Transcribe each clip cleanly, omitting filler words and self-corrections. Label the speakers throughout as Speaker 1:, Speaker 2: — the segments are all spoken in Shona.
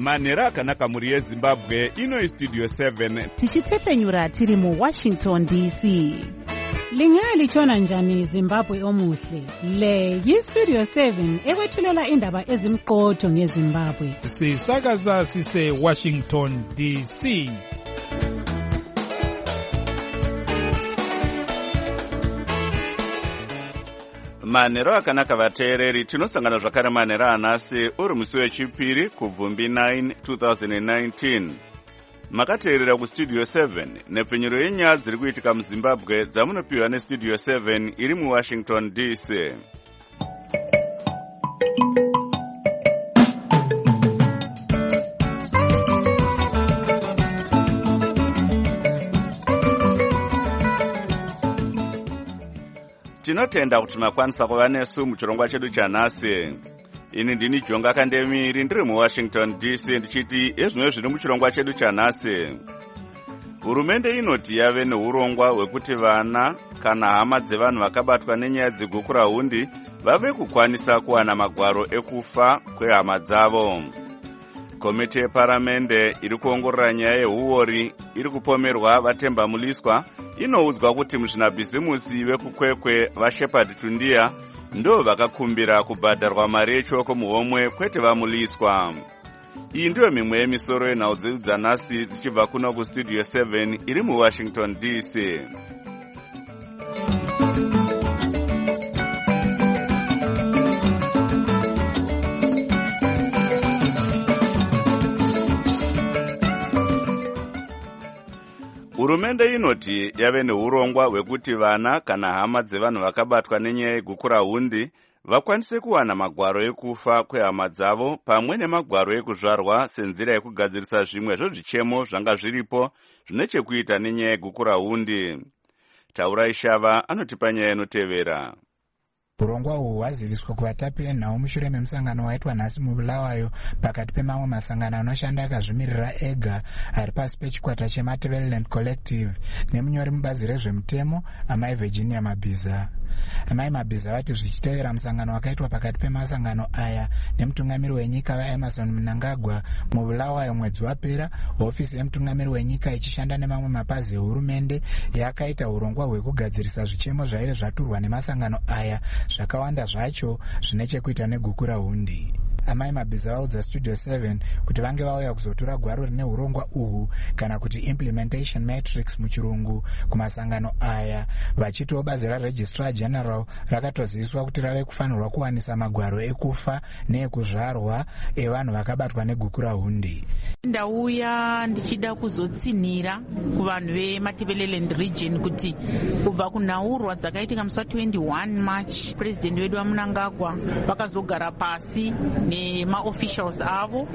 Speaker 1: manhero akanaka mhuri yezimbabwe. Ino Studio 7
Speaker 2: tichitefenyura tiri muWashington DC.
Speaker 3: Lingalitshona njani Zimbabwe omuhle? Le yiStudio 7 ekwethulela indaba ezimqotho ngeZimbabwe.
Speaker 4: Sisakaza sise Washington DC.
Speaker 1: manhero akanaka vateereri. Tinosangana zvakare manhero anhasi uri musi wechipiri kubvumbi 9 2019. Makateerera kuStudio 7 nepfenyuro yenyaya dziri kuitika muZimbabwe dzamunopiwa neStudio 7 iri muWashington DC. Tinotenda kuti makwanisa kuva nesu muchirongwa chedu chanhasi. Ini ndini Jonga Kandemiri ndiri muWashington DC ndichiti ezvimwe zviri muchirongwa chedu chanhasi. Hurumende inoti yave neurongwa hwekuti vana kana hama dzevanhu vakabatwa nenyaya dzegukura hundi vave kukwanisa kuwana magwaro ekufa kwehama dzavo. Komiti yeparamende iri kuongorora nyaya yehuori iri kupomerwa vatemba muliswa inoudzwa kuti muzvinabhizimusi vekukwekwe vaShepherd Tundia ndo vakakumbira kubhadharwa mari yechoko muhomwe kwete vamuliswa. Iyi ndiyo mimwe yemisoro yenhau dzedu dzanhasi dzichibva kuno kuStudio 7 iri muWashington DC. Hurumende inoti yave neurongwa hwekuti vana kana hama dzevanhu vakabatwa nenyaya yegukura hundi vakwanise kuwana magwaro ekufa kwehama dzavo pamwe nemagwaro ekuzvarwa senzira yekugadzirisa zvimwe zvezvichemo zvanga zviripo zvine chekuita nenyaya yegukura hundi. Taurai Shava anotipa nyaya inotevera.
Speaker 5: Urongwa uhu hwaziviswa kuvatapi venhau mushure memusangano waitwa nhasi muBulawayo pakati pemamwe masangano anoshanda akazvimirira ega ari pasi pechikwata cheMatabeleland Collective nemunyori mubazi rezvemutemo Amai Virginia Mabhiza. Amai Mabhiza vati zvichitevera musangano wakaitwa pakati pemasangano aya nemutungamiri wenyika vaEmerson Mnangagwa muBulawayo mwedzi wapera, hofisi yemutungamiri wenyika ichishanda nemamwe mapazi ehurumende yakaita urongwa hwekugadzirisa zvichemo zvaive zvaturwa nemasangano aya, zvakawanda zvacho zvine chekuita negukura hundi. Amai Mabhiza vaudza Studio 7 kuti vange vauya kuzotora gwaro rine urongwa uhu kana kuti implementation matrix muchirungu kumasangano aya, vachitiwo bazi raRegistrar General rakatoziviswa kuti rave kufanirwa kuwanisa magwaro ekufa neekuzvarwa evanhu vakabatwa negukura hundi.
Speaker 6: Ndauya ndichida kuzotsinira kuvanhu veMatabeleland region kuti kubva kunhaurwa dzakaitika musi 21 March president wedu waMnangagwa vakazogara pasi nemaofficials avo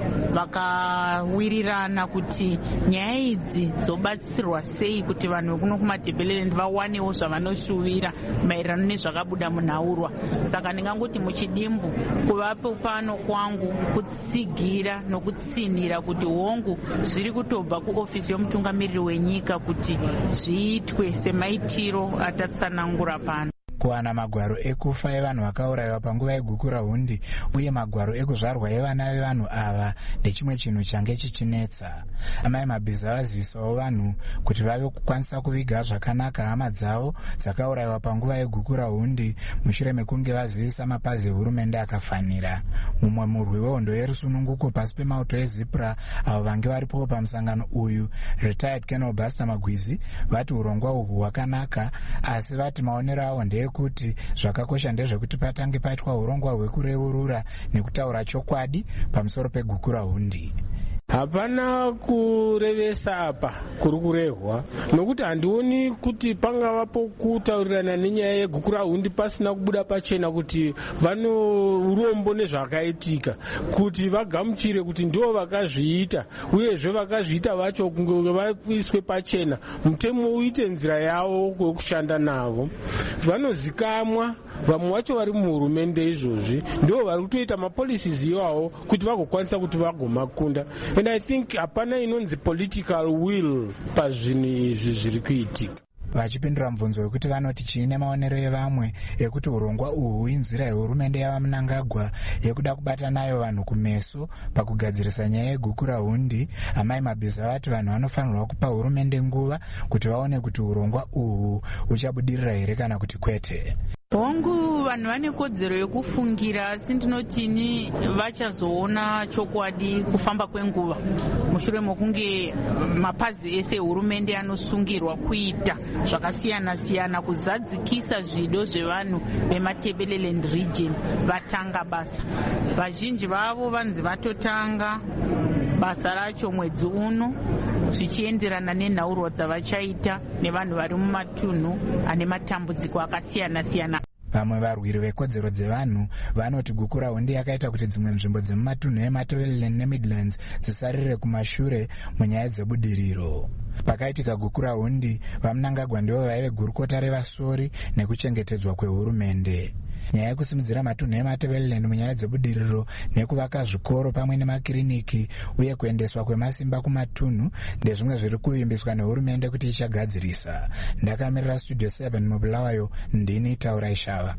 Speaker 6: vakawirirana kuti nyaya idzi zobatsirwa sei kuti vanhu vekuno kuMatabeleland vawanewo zvavanoshuvira maererano nezvakabuda munhaurwa. Saka ndingangoti muchidimbu kuvapo pano kwangu kutsigira nokutsinira kuti hongu zviri kutobva kuofisi yomutungamiriri wenyika kuti zviitwe semaitiro atatsanangura pano.
Speaker 5: Kuwana magwaro ekufa evanhu vakaurayiwa panguva yegukura hundi uye magwaro ekuzvarwa evana vevanhu ava ndechimwe chinhu change chichinetsa. Amai Mabhiza vazivisawo vanhu kuti vave kukwanisa kuviga zvakanaka hama dzavo dzakaurayiwa panguva yegukura hundi mushure mekunge vazivisa mapazi ehurumende akafanira. Mumwe murwi wehondo yerusununguko pasi pemauto eZipra avo vange varipo pamusangano uyu, retired Colonel Buster Magwizi, vati urongwa uhu hwakanaka, asi vati maonero avo ndeyekuti zvakakosha ndezvekuti patange paitwa urongwa hwekureurura nekutaura chokwadi pamusoro pegukura hundi.
Speaker 7: Hapana kurevesa apa kuri kurehwa, nokuti handioni kuti pangavapo kutaurirana nenyaya yegukura hundi pasina kubuda pachena kuti vano urombo nezvakaitika, kuti vagamuchire kuti ndivo vakazviita, uyezve vakazviita vacho kunge vaiswe pachena, mutemo uite nzira yavo kwekushanda navo. Vanozikamwa vamwe vacho vari muhurumende izvozvi ndivo vari kutoita mapolicies iwawo kuti vagokwanisa kuti vagomakunda. And I think hapana inonzi political will pazvinhu izvi zviri kuitika.
Speaker 5: vachipindura mubvunzo wekuti vanoti chiine maonero evamwe ekuti urongwa uhwu inzira yehurumende yavaMnangagwa yekuda kubata nayo vanhu kumeso pakugadzirisa nyaya yeguku rahundi. Amai Mabhiza vati vanhu vanofanirwa kupa hurumende nguva kuti vaone kuti urongwa uhwu uchabudirira here kana kuti kwete.
Speaker 6: Hongu vanhu vane kodzero yekufungira, asi ndinotini vachazoona chokwadi kufamba kwenguva mushure mokunge mapazi ese hurumende anosungirwa kuita zvakasiyana siyana kuzadzikisa zvido zvevanhu veMatabeleland region vatanga basa. Vazhinji vavo vanzi vatotanga basa racho mwedzi uno zvichienderana nenhaurirwa dzavachaita nevanhu vari mumatunhu ane matambudziko akasiyana siyana.
Speaker 5: Vamwe varwiri vekodzero dzevanhu vanoti guku rahundi yakaita kuti dzimwe nzvimbo dzemumatunhu eMatabeleland neMidlands dzisarire kumashure munyaya dzebudiriro. Pakaitika guku rahundi, vaMnangagwa ndivo vaive gurukota revasori nekuchengetedzwa kwehurumende. Nyaya yekusimudzira matunhu eMatabeleland munyaya dzebudiriro nekuvaka zvikoro pamwe nemakiriniki uye kuendeswa kwemasimba kumatunhu ndezvimwe zviri kuvimbiswa nehurumende kuti ichagadzirisa. Ndakamirira Studio 7 muBulawayo, ndini Taurai Shava.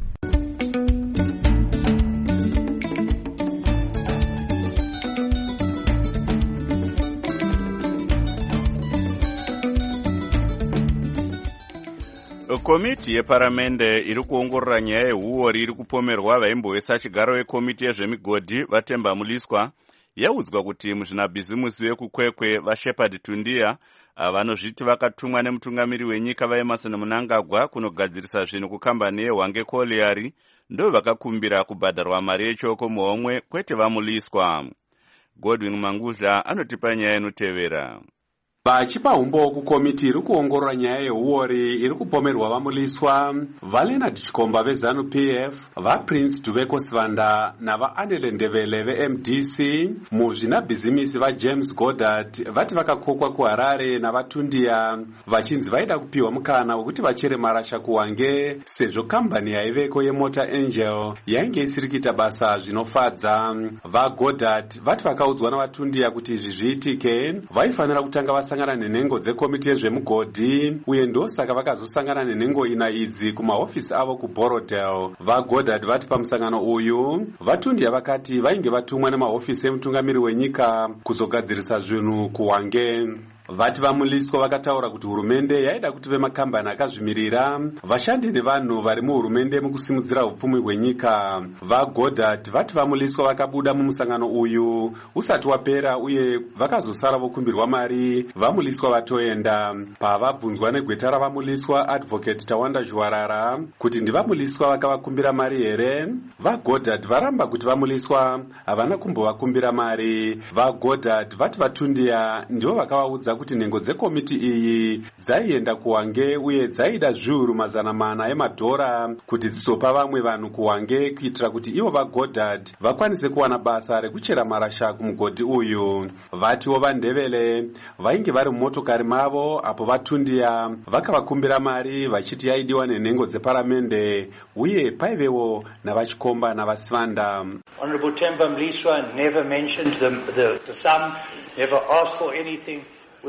Speaker 1: Komiti yeparamende iri kuongorora nyaya yehuori iri kupomerwa vaimbowesa chigaro wekomiti yezvemigodhi vaTemba Muliswa yaudzwa kuti muzvinabhizimusi vekukwekwe vaShepherd Tundia vanozviti vakatumwa nemutungamiri wenyika vaEmmerson Mnangagwa kunogadzirisa zvinhu kukambani yeHwange Colliery ndo vakakumbira kubhadharwa mari yechoko muhomwe kwete vaMuliswa. Godwin Mangudla anotipa nyaya inotevera.
Speaker 8: Vachipa umbo kukomiti iri kuongorora nyaya yehuori iri kupomerwa vaMuliswa, vaLeonard Chikomba veZanu PF, vaPrince Duveko Sivanda navaAnele Ndebele veMDC, muzvinabhizimisi vaJames Goddard vati vakakokwa kuHarare navaTundia vachinzi vaida kupiwa mukana wekuti vachere marasha kuHwange sezvo kambani yaiveko yeMotor Angel yainge isiri kuita basa zvinofadza. VaGoddard vati vakaudzwa navaTundia kuti izvi zviitike vaifanira kutanga vasangana nenhengo dzekomiti yezvemugodhi uye ndosaka vakazosangana nenhengo ina idzi kumahofisi avo kuBorodale. VaGoddard vati pamusangano uyu vaTundia vakati vainge vatumwa nemahofisi emutungamiri wenyika kuzogadzirisa zvinhu kuHwange. Vati vaMuliswa vakataura kuti hurumende yaida kuti vemakambani akazvimirira vashandi nevanhu vari muhurumende mukusimudzira upfumi hwenyika. VaGoddard vati vaMuliswa vakabuda mumusangano uyu usati wapera uye vakazosara vokumbirwa mari vaMuliswa vatoenda. Pavabvunzwa negweta ravaMuliswa Advocate Tawanda Zhuwarara kuti ndivaMuliswa vakavakumbira mari here, VaGoddard varamba kuti vaMuliswa havana kumbovakumbira mari. VaGoddard vati vaTundia ndivo vakavaudza kuti nhengo dzekomiti iyi dzaienda kuHwange uye dzaida zviuru $400 emadhora kuti dzizopa vamwe vanhu kuHwange kuitira kuti ivo vaGoddard vakwanise kuwana basa rekuchera marasha kumugodhi uyu. Vatiwo vaNdebele vainge vari mumotokari mavo apo vaTundia vakavakumbira mari vachiti yaidiwa nenhengo dzeparamende uye paivewo navaChikomba navaSivanda.
Speaker 9: Honorable Temba Muliswa never mentioned the sum, never asked for anything.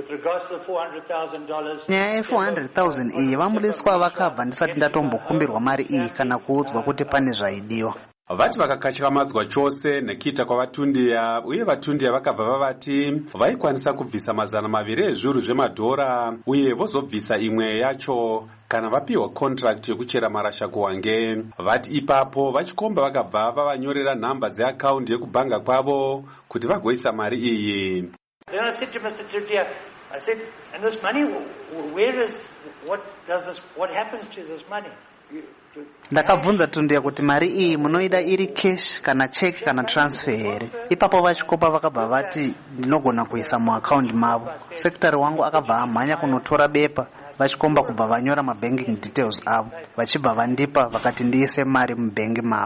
Speaker 10: Nyaya ye$400,000 iyi vaMuliswa vakabva ndisati ndatombokumbirwa mari iyi kana kuudzwa kuti pane zvaidiwa.
Speaker 8: Vati vakakatyamadzwa chose nekuita kwavaTundia uye vaTundia vakabva vavati vaikwanisa kubvisa $200 ezviuru zvemadhora uye vozobvisa imwe yacho kana vapiwa contract yekuchera marasha kuHwange. Vati ipapo vaChikomba vakabva vavanyorera nhamba dzeakaundi yekubhanga kwavo kuti vagoisa mari iyi.
Speaker 9: Then I said to Mr. Tundia, I said, and this money, what happens to this money?
Speaker 10: Ndakabvunza Tundia kuti mari iyi munoida iri cash kana check kana transfer here. Ipapo vaChikomba vakabva vati ndinogona kuisa muaccount mavo. Sekretari wangu akabva amhanya kunotora bepa vaChikomba kubva vanyora mabanking details avo vachibva vandipa vakati ndiise mari mubank mavo.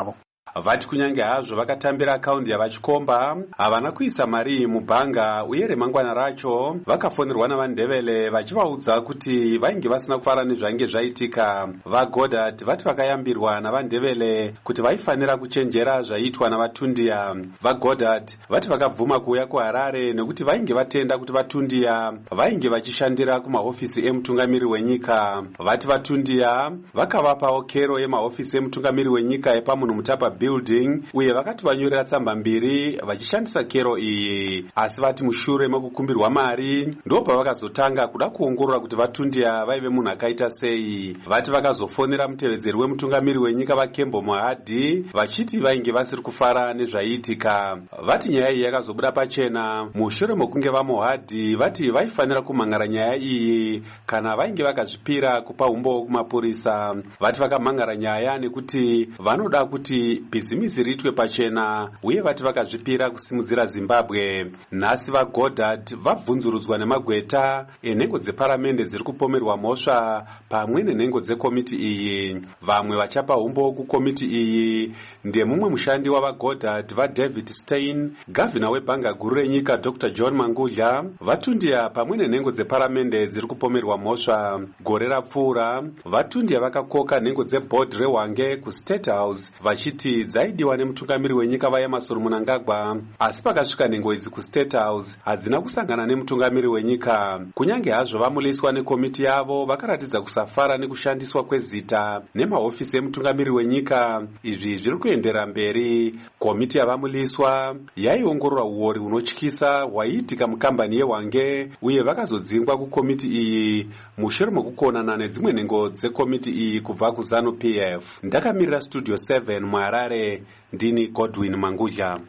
Speaker 8: Vati kunyange hazvo vakatambira akaundi yavachikomba, havana kuisa mari mubhanga, uye remangwana racho vakafonerwa navandevele vachivaudza kuti vainge vasina kufara nezvainge zvaitika. VaGoddard vati vakayambirwa navandevele kuti vaifanira kuchenjera zvaiitwa navatundiya. VaGoddard vati vakabvuma kuuya kuHarare nekuti vainge vatenda kuti vatundiya vainge vachishandira kumahofisi emutungamiri wenyika. Vati vatundiya vakavapawo kero yemahofisi emutungamiri wenyika epamunhu mutapa building, uye vakati vanyorera tsamba mbiri vachishandisa kero iyi. Asi vati mushure mekukumbirwa mari ndobva vakazotanga kuda kuongorora kuti vatundiya vaive munhu akaita sei. Vati vakazofonera mutevedzeri wemutungamiri wenyika vaKembo Mohadi vachiti vainge vasiri kufara nezvaiitika. Vati nyaya iyi yakazobuda pachena mushure mekunge vaMohadi vati vaifanira kumhangara nyaya iyi kana vainge vakazvipira kupa umbo kumapurisa. Vati vakamhangara nyaya nekuti vanoda kuti bhizimisi riitwe pachena, uye vati vakazvipira kusimudzira Zimbabwe. Nhasi vaGoddard vabvunzurudzwa nemagweta enhengo dzeparamende dziri kupomerwa mhosva pamwe nenhengo dzekomiti iyi. Vamwe vachapa umbo kukomiti iyi ndemumwe mushandi wavaGoddard vaDavid Stein, gavhina webhanga guru renyika Dr. John Mangudya, vatundiya pamwe nenhengo dzeparamende dziri kupomerwa mhosva. Gore rapfuura vatundiya vakakoka nhengo dzebhodhi reHwange kuState House vachiti dzaidiwa nemutungamiri wenyika vaEmmerson Mnangagwa, asi pakasvika nhengo idzi kuState House hadzina kusangana nemutungamiri wenyika. Kunyange hazvo vamuliswa nekomiti yavo vakaratidza kusafara nekushandiswa kwezita nemahofisi emutungamiri wenyika, izvi zviri kuendera mberi. Komiti yavamuliswa yaiongorora uori hunotyisa hwaiitika mukambani yeHwange, uye vakazodzingwa kukomiti iyi mushure mekukonana nedzimwe nhengo dzekomiti iyi kubva kuZANU-PF. Ndakamirira Studio 7 muHarare, ndini Godwin Mangudya.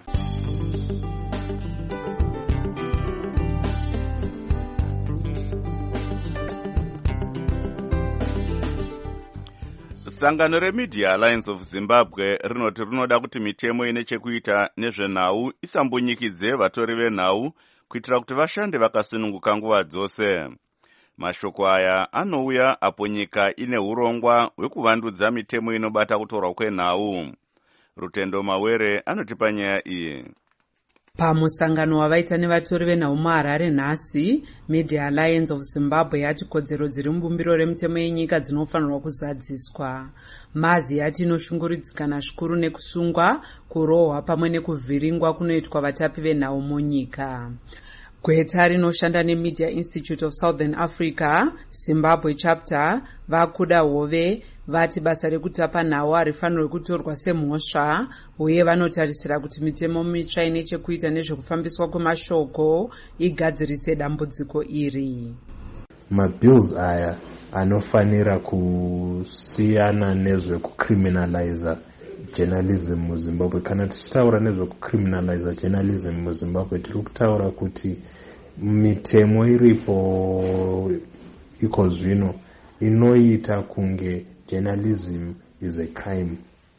Speaker 1: Sangano reMedia Alliance of Zimbabwe rinoti rinoda kuti mitemo ine chekuita nezvenhau isambonyikidze vatori venhau kuitira kuti vashande vakasununguka nguva dzose. Mashoko aya anouya apo nyika ine urongwa hwekuvandudza mitemo inobata kutorwa kwenhau. Rutendo Mawere anotipa nyaya iyi.
Speaker 11: Pamusangano wavaita nevatori venhau muHarare nhasi, Media Alliance of Zimbabwe yati kodzero dziri mubumbiro remitemo yenyika dzinofanirwa kuzadziswa. Mazi yati inoshungurudzikana zvikuru nekusungwa, kurohwa pamwe nekuvhiringwa kunoitwa vatapi venhau munyika. Gweta rinoshanda neMedia Institute of Southern Africa, Zimbabwe chapter, vakuda hove vati basa rekutapa nhau harifanirwi kutorwa semhosva, uye vanotarisira kuti mitemo mitsva ine chekuita nezvekufambiswa kwemashoko igadzirise dambudziko iri.
Speaker 12: Mabills aya anofanira kusiyana nezvekucriminaliza journalism muZimbabwe. Kana tichitaura nezvekucriminaliza journalism muZimbabwe, tiri kutaura kuti mitemo iripo iko zvino inoita kunge journalism is a crime.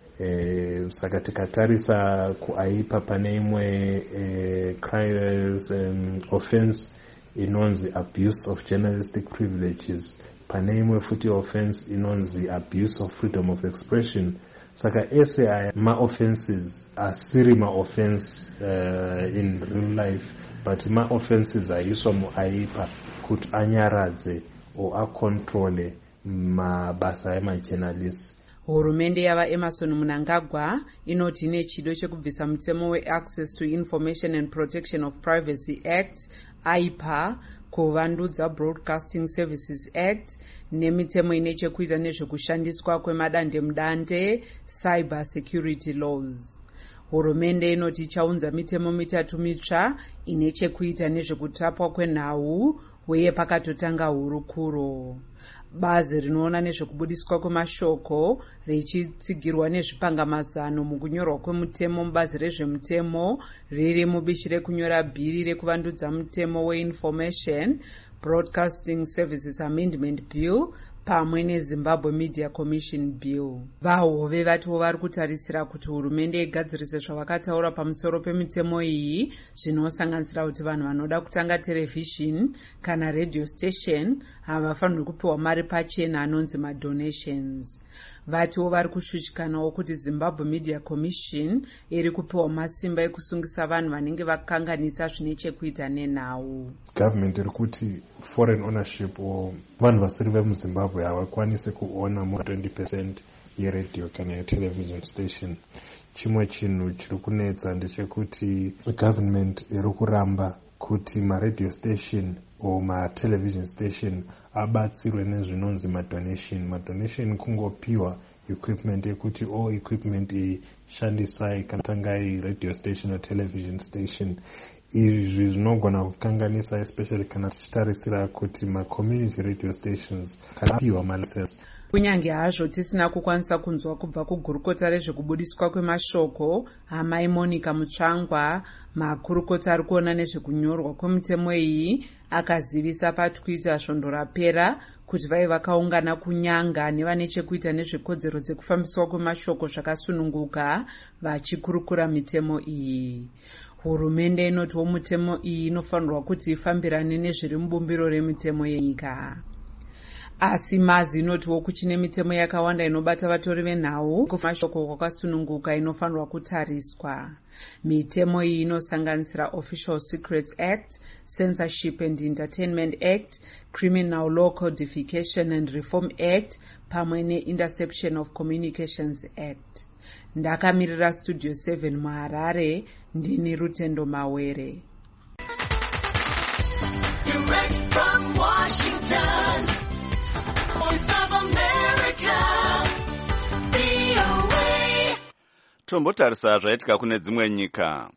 Speaker 12: Saka tikatarisa kuaipa pane imwe crimes offense inonzi abuse of journalistic privileges, pane imwe futi offense inonzi abuse of freedom of expression. Saka ese aya ma-offenses asiri ma-offense in real life, but ma-offenses aiswa muaipa kuti anyaradze o akontrole mabasa emajournalists.
Speaker 11: Hurumende yavaEmmerson Mnangagwa inoti ine chido chekubvisa mutemo we-Access to Information and Protection of Privacy Act, AIPA, kuvandudza Broadcasting Services Act, nemitemo ine chekuita nezvekushandiswa kwemadandemutande, cyber security laws. Hurumende inoti ichaunza mitemo mitatu mitsva ine chekuita nezvekutapwa kwenhau, uye pakatotanga hurukuro. Bazi rinoona nezvekubudiswa kwemashoko richitsigirwa nezvipangamazano mukunyorwa kwemutemo mubazi rezvemutemo riri mubishi rekunyora bhiri rekuvandudza mutemo weInformation Broadcasting Services Amendment Bill pamwe neZimbabwe Media Commission Bill. Vahove vatiwo vari kutarisira kuti hurumende igadzirise zvavakataura pamusoro pemitemo iyi, zvinosanganisira kuti vanhu vanoda kutanga television kana radio station havafanirwi kupiwa mari pachena anonzi madonations. vatiwo vari kushushikanawo kuti Zimbabwe Media Commission iri kupiwa masimba ekusungisa vanhu vanenge vakanganisa zvine chekuita nenhau.
Speaker 12: Government iri kuti foreign ownership or vanhu vasiri vemuZimbabwe havakwanisi kuona more 20% yeredio kana yetelevision station. Chimwe chinhu chiri kunetsa ndechekuti government iri kuramba kuti ma-radio station or ma-television station abatsirwe nezvinonzi madonation kungopiwa equipment yekuti equipment ishandisai kana tangai radio station or television station. Izvi zvinogona kukanganisa especially kana tichitarisira kuti ma-community radio stations kana apiwa ma-license.
Speaker 11: Kunyange hazvo tisina kukwanisa kunzwa kubva kugurukota rezvekubudiswa kwemashoko Hamai Monica Mutsvangwa, makurukota ari kuona nezvekunyorwa kwemutemo iyi, akazivisa paTwitter svondo rapera kuti vai vakaungana kunyanga nevane chekuita nezvekodzero dzekufambiswa kwemashoko zvakasununguka vachikurukura mitemo iyi. Hurumende inotiwo mitemo iyi inofanirwa kuti ifambirane nezviri mubumbiro remitemo yenyika. Asi Mazi inotiwo kuchine mitemo yakawanda inobata vatori venhau kumashoko kwakasununguka inofanirwa kutariswa. Mitemo iyi inosanganisira Official Secrets Act, Censorship and Entertainment Act, Criminal Law Codification and Reform Act, pamwe neInterception of Communications Act. Ndakamirira Studio 7 muHarare, ndini Rutendo Mawere.
Speaker 13: Direct from Washington, Voice of America, VOA.
Speaker 1: Tombotarisa zvaitika kune dzimwe nyika.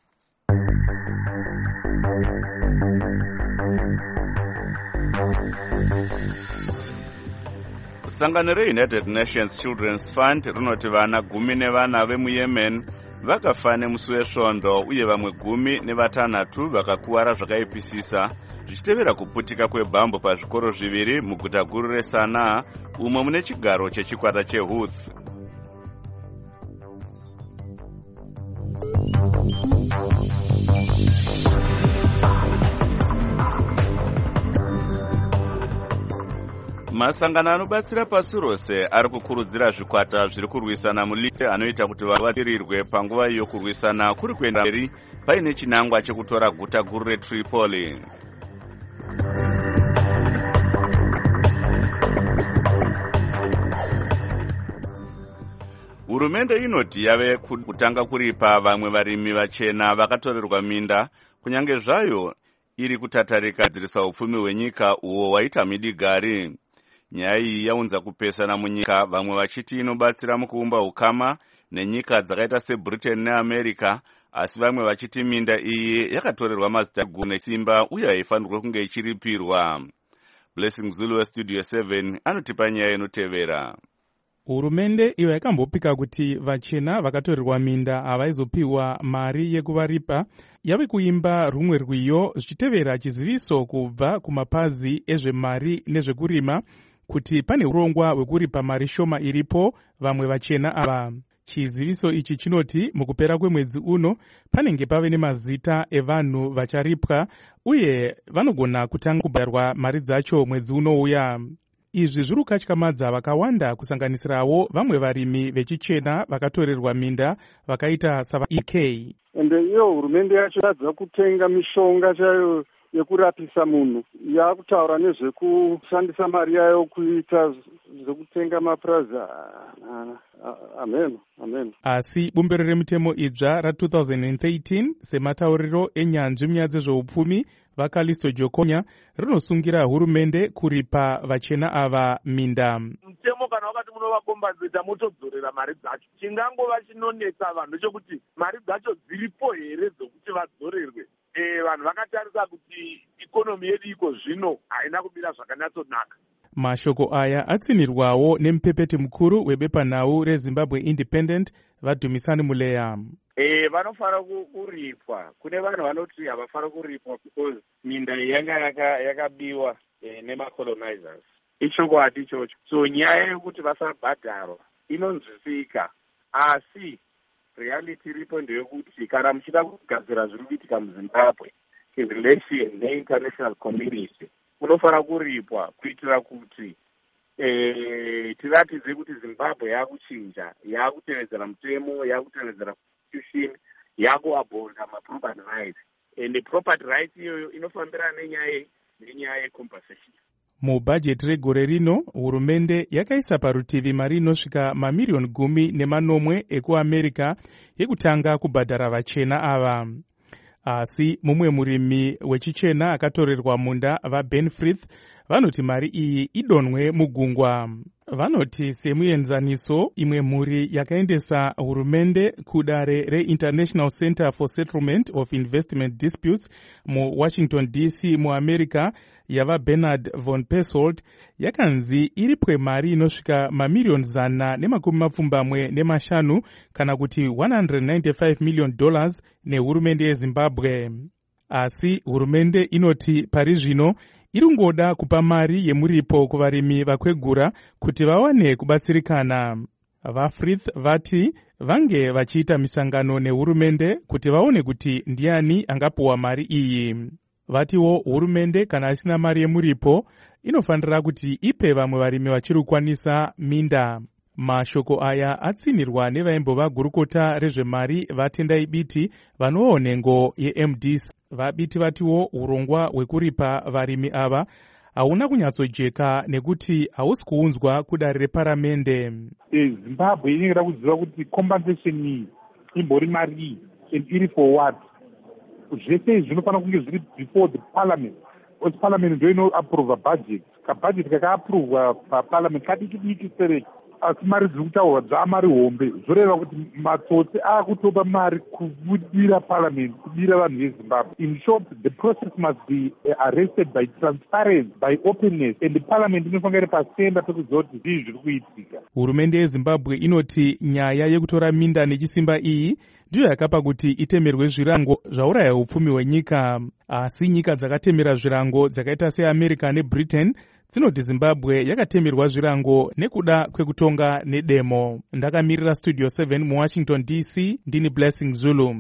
Speaker 1: Sangano reUnited Nations Children's Fund rinoti vana 10 vemuYemen vakafa nemusi wesvondo uye vamwe 16 vakakuwara zvakaipisisa zvichitevera kuputika kwebhambo pazvikoro zviviri muguta guru reSanaa umo mune chigaro chechikwata cheHouthi. Masangano anobatsira pasi rose ari kukurudzira zvikwata zviri kurwisana muLibya anoita kuti vadzivirirwe panguva iyo kurwisana kuri kuenda mberi paine chinangwa chekutora guta guru reTripoli. Hurumende inoti yave kutanga kuripa vamwe varimi vachena vakatorerwa minda kunyange zvayo iri kutatarika dzirisa upfumi hwenyika uwo waita midigari. Nyaya iyi yaunza kupesana munyika, vamwe vachiti inobatsira mukuumba ukama nenyika dzakaita seBritain neAmerica, asi vamwe vachiti minda iyi yakatorerwa mazita guru nesimba uye haifanirwe kunge ichiripirwa. Blessing Zulu weStudio 7 anotipa nyaya inotevera.
Speaker 4: Hurumende iyo yakambopika kuti vachena vakatorerwa minda havaizopiwa mari yekuvaripa yave kuimba rumwe rwiyo zvichitevera chiziviso kubva kumapazi ezvemari nezvekurima kuti pane urongwa hwekuripa mari shoma iripo vamwe vachena ava. Chiziviso ichi chinoti mukupera kwemwedzi uno panenge pave nemazita evanhu vacharipwa uye vanogona kutanga kubhadharwa mari dzacho mwedzi unouya. Izvi zviri kukatyamadza vakawanda kusanganisirawo vamwe varimi vechichena vakatorerwa minda vakaita savaEK.
Speaker 14: Ende iyo hurumende yacho yadza kutenga mishonga chayo yekurapisa munhu, yakutaura nezvekushandisa mari yayo kuita zvekutenga mapurazi. Amen.
Speaker 4: Asi bumbiro remitemo idzva ra2013 sematauriro enyanzvi munyaya dzezveupfumi vaKalisto Jokonya rinosungira hurumende kuripa vachena ava minda.
Speaker 15: Mutemo kana wakati munovakombatsira motodzorera mari dzacho, chingangova chinonetsa vanhu chokuti mari dzacho dziripo here dzokuti vadzorerwe. Vanhu vakatarisa kuti ikonomi yedu iko zvino haina kumira zvakanyatsonaka.
Speaker 4: Mashoko aya atsinirwawo nemupepeti mukuru webepanhau reZimbabwe Independent vaDhumisani Muleya.
Speaker 15: Vanofara kuripwa. Kune vanhu vanoti havafara kuripwa because minda yanga yakabiwa nemacolonizers. Ichokwadi ichocho. So nyaya yekuti vasabhadharwa inonzwisika, asi reality iripo ndeyekuti kana muchida kugadzira zviri kuitika muZimbabwe in relation neinternational community, unofara kuripwa kuitira kuti tiratidze kuti zimbabwe yakuchinja, yakutevedzera mutemo, yakutevedzera constitution, yakuabhonda maproperty rights, and property rights iyoyo inofambirana nenyaya yecompensation.
Speaker 4: Mubhajeti regore rino, hurumende yakaisa parutivi mari inosvika mamiliyoni 10 ekuAmerica yekutanga kubhadhara vachena ava. Asi mumwe murimi wechichena akatorerwa munda vaBen Frith vanoti mari iyi idonwe mugungwa. Vanoti semuenzaniso, imwe mhuri yakaendesa hurumende kudare reInternational Center for Settlement of Investment Disputes muWashington DC muAmerica yavaBernard von Pessold yakanzi iripwe mari inosvika mamiliyoni 125 kana kuti $195 million nehurumende yeZimbabwe. Asi hurumende inoti pari zvino iringoda kupa mari yemuripo kuvarimi vakwegura kuti vawane kubatsirikana. VaFrith vati vange vachiita misangano nehurumende kuti vaone kuti ndiani angapuwa mari iyi. Vatiwo hurumende kana asina mari yemuripo inofanira kuti ipe vamwe varimi vachiri kukwanisa minda. Mashoko aya atsinirwa nevaimbova gurukota rezvemari vaTendai Biti vanowo nhengo yeMDC. VaBiti vatiwo urongwa hwekuripa varimi ava hauna kunyatsojeka nekuti hausi kuunzwa kudare reparamende.
Speaker 16: Zimbabwe inengera kuziva kuti compensation iyi imbori mari and iri for what. Zvese zvinofanira kunge zviri before the parliament. Because parliament ndio inoapprova budget. Kabudget kakaaprovwa paparliament kadiki diki sereki. Asi mari dziri kutaurwa dzaamari hombe, zvoreva kuti matsotsi akutopa mari kubudira parliament, kubudira vanhu veZimbabwe. In short, the process must be arrested by transparency, by openness, and the parliament inofanira iri pasenda pekuziva kuti zvii zviri kuitika.
Speaker 4: Hurumende yeZimbabwe inoti nyaya yekutora minda nechisimba iyi ndiyo yakapa kuti itemerwe zvirango zvauraya upfumi hwenyika. Asi nyika dzakatemera zvirango dzakaita seAmerica neBritain dzinoti Zimbabwe yakatemerwa zvirango nekuda kwekutonga nedemo. Ndakamirira Studio 7 muWashington DC, ndini Blessing Zulu.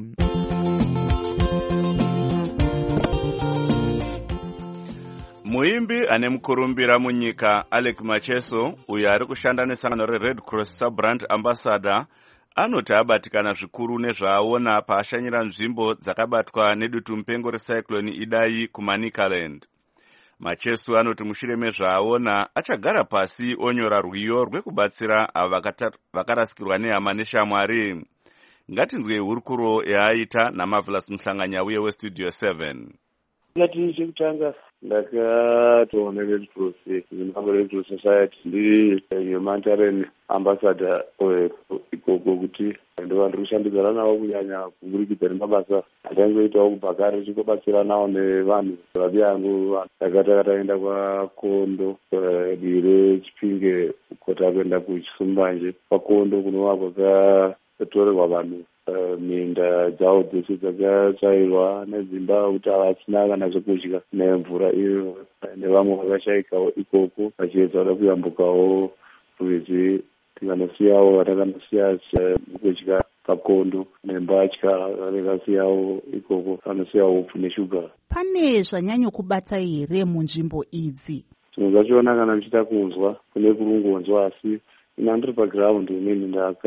Speaker 1: Muimbi ane mukurumbira munyika Alec Macheso, uyo ari kushanda nesangano reRed Cross Sub-Brand Ambassador, anoti abatikana zvikuru nezvaaona paashanyira nzvimbo dzakabatwa nedutu mupengo recyclone Idai kuManicaland. Macheso anoti mushure mezvaaona achagara pasi onyora rwiyo rwekubatsira avo vakarasikirwa nehama neshamwari. Ngatinzwe hurukuro yaaita naMarvelous Muhlanganyauye weStudio 7.
Speaker 17: Ngati chekutanga ndakatoona Red Cross, Zimbabwe Red Cross Society, ndiri humanitarian ambassador ikoko kuti ndo vandiri kushandidzana navo kunyanya kuburikidza nemabasa atangoitawo kubva kare tichikobatsira nawo nevanhu vavi yangu takataenda kwaKondo divi reChipinge kota kuenda kuChisumbanje. kwaKondo kunova kwakatorerwa vanhu minda dzavo dzese dzakatsvairwa nedzimba kuti havasina kana zvekudya nemvura iyo, nevamwe vakashaikawo ikoko vachiedza kuda kuyambukawo rwizi tikanosiyawo vatakanosiya kudya paKondo nembatya vakasiyawo ikoko vanosiyawo upfu neshuga.
Speaker 2: Pane zvanyanyokubatsa here munzvimbo idzi?
Speaker 17: Tinozachiona kana muchida kunzwa kune kurungonzwa, asi ina ndiri paground inini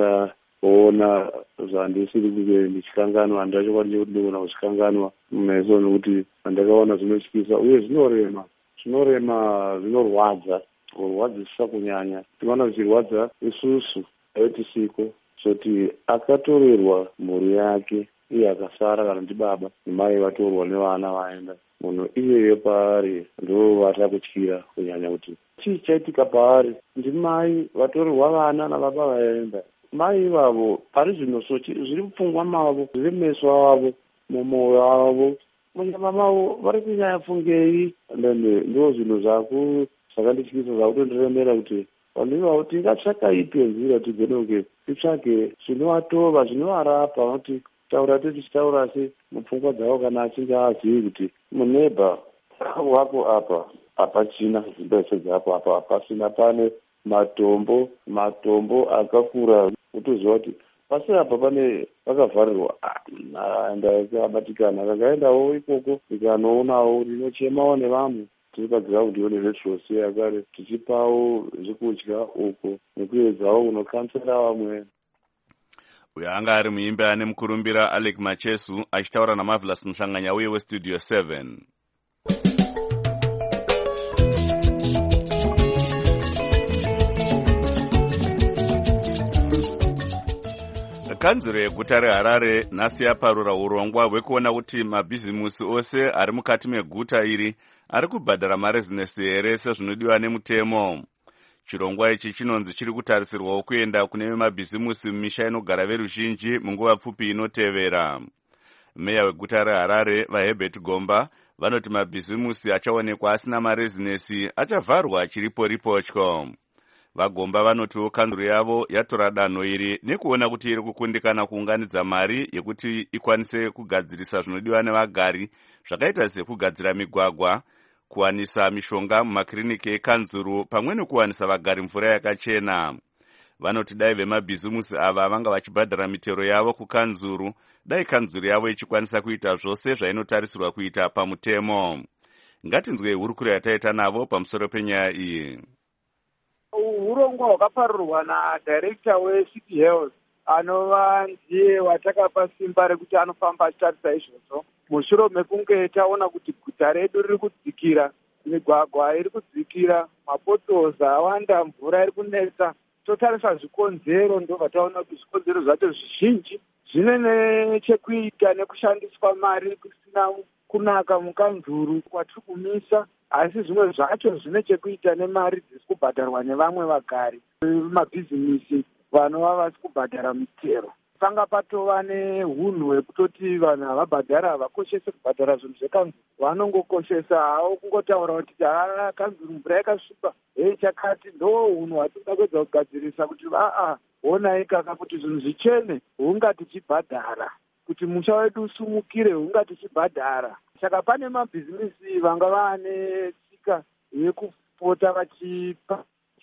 Speaker 17: ndakaona zvandisiri kunge ndichikanganwa, handina chokwadi chekuti ndinoona kuchikanganwa meso nekuti ndakaona zvinotyisa uye zvinorema, zvinorwadza, kurwadzisa kunyanya. Tinoona zvichirwadza isusu tisiko, zoti akatorerwa mhuri yake iye akasara kana ndibaba nemai vatorwa nevana vaenda, munhu iyeyo paari ndo vatira kutyira kunyanya kuti chii chaitika paari. Ndimai vatorerwa vana nababa vaenda, mai ivavo pari zvino so zviri mupfungwa mavo, zviri meso avo, mumwoyo wavo, munyama mavo vari kunyanya fungei. Ndo zvinhu zvakandityisa zvakutondiremera kuti vanhu ivavo tingatsvaka ipi nzira tigone titsvage zvinovatova, zvinovarapa, kuti taura tichitaura se mupfungwa dzavo kana achinge azivi kuti muneba wako apa hapachina zvimbese dzapo apa hapasina, pane matombo akakura, utoziva kuti pasi apa pane vakavharirwa. Ndakabatikana, ndakaendawo ikoko ndikanoonawo ndinochemawo nevamwe tiripagiraundi nezvose yakare tichipawo zvekudya uko nekuedzawo kunokansera vamwe.
Speaker 1: Uyo anga ari muimbi ane mukurumbira Alec Machesu achitaura naMarvelous Muhlanganya uye weStudio 7. Kanzuro yeguta reHarare nhasi yaparura urongwa hwekuona kuti mabhizimusi ose ari mukati meguta iri ari kubhadhara marezinesi here sezvinodiwa nemutemo. Chirongwa ichi chinonzi chiri kutarisirwawo kuenda kune mabhizimusi mumisha inogara veruzhinji munguva pfupi inotevera. Meya weguta reHarare vaHerbert Gomba vanoti mabhizimusi achaonekwa asina marezinesi achavharwa chiripo-ripotyo. Vagomba vanotiwo kanzuro yavo yatora danho iri nekuona kuti iri kukundikana kuunganidza mari yekuti ikwanise kugadzirisa zvinodiwa nevagari zvakaita sekugadzira migwagwa, kuwanisa mishonga mumakiriniki ekanzuru pamwe nekuwanisa vagari mvura yakachena. Vanoti dai vemabhizimusi ava vanga vachibhadhara mitero yavo kukanzuru, dai kanzuru yavo ichikwanisa kuita zvose zvainotarisirwa kuita pamutemo. Ngatinzwe hurukuro yataita navo pamusoro penyaya iyi.
Speaker 18: Urongwa hwakaparurwa nadirector weCity Health anova ndiye watakapa simba rekuti anofamba achitarisa izvozvo. Mushure mekunge taona kuti guta redu riri kudzikira, migwagwa iri kudzikira, mapotosi awanda, mvura iri kunetsa, totarisa zvikonzero ndobva taona kuti zvikonzero zvacho zvizhinji zvine nechekuita nekushandiswa mari kusina kunaka mukanzuru kwatiri kumisa, asi zvimwe zvacho zvine chekuita nemari dziri kubhadharwa nevamwe vagari vemabhizimisi vanova vasi kubhadhara mitero. Panga patova neunhu hwekutoti vanhu havabhadhara havakoshese kubhadhara zvinhu zvekanzuru, vanongokoshesa havo kungotaura kuti kanzuru mvura yakasviba, chakati ndo unhu hwatinoda kuedza kugadzirisa kuti honai kaka kuti zvinhu zvichene hunga tichibhadhara, kuti musha wedu usumukire hunga tichibhadhara. Saka pane mabhizimisi vanga vane tsika yekupota vachipa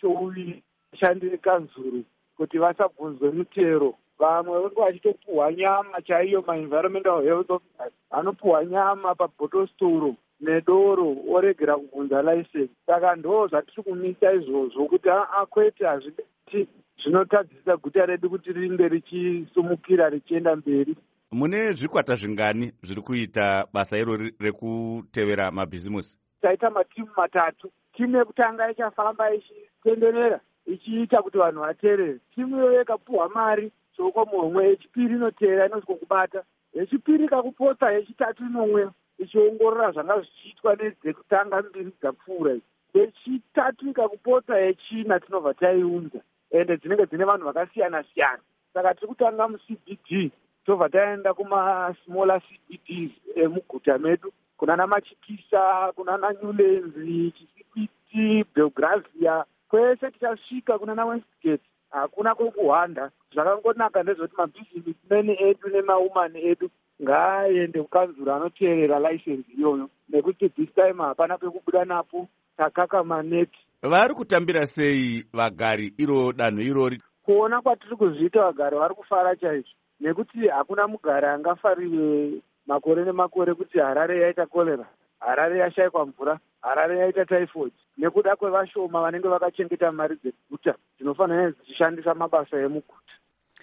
Speaker 18: choushandire kanzuru kuti vasabvunzwe mitero. Vamwe vange vachitopuhwa nyama chaiyo, ma-environmental health officers anopuhwa nyama pabhotostoro nedoro oregera kubvunza license. Saka ndo zvatiri kumisa izvozvo kuti kwete hazviti zvinotadzisa guta redu kuti ringe richisumukira richienda mberi.
Speaker 1: Mune zvikwata zvingani zviri kuita basa iro rekutevera mabhizimusi?
Speaker 18: Taita matimu matatu. Timu yekutanga ichafamba ichitenderera ichiita kuti vanhu vateerere. Timu iyoyo ikapuhwa mari choko mumwe, yechipiri inoteera inozwa kubata, yechipiri ikakupotsa, yechitatu inomwe ichiongorora zvanga zvichiitwa nedzekutanga mbiri dzapfuura, yechitatu ikakupotsa, yechina tinobva taiunza, ende dzinenge dzine vanhu vakasiyana siyana. Saka tiri kutanga muCBD tobva taenda kumasmaller CBDs emuguta medu, kunana Machikisa, kunana Newlands, Chisipiti, Belgravia, kwese tichasvika kunana Westgate. Hakuna kwekuhwanda. Zvakangonaka ndezvoti mabhizinesi meni edu nemaumani edu ngaaende kukanzuru anoteerera license iyoyo, nekuti this time hapana pekubuda napo, takaka maneti.
Speaker 1: Vari kutambira sei vagari iro danho irori?
Speaker 18: Kuona kwatiri kuzviita vagari vari kufara chaizvo, nekuti hakuna mugari angafarire makore nemakore kuti Harare yaita kolera, Harare yashayikwa mvura, Harare yaita typhoid, nekuda kwevashoma vanenge vakachengeta mari dzeguta dzinofanira dzichishandisa mabasa emuguta.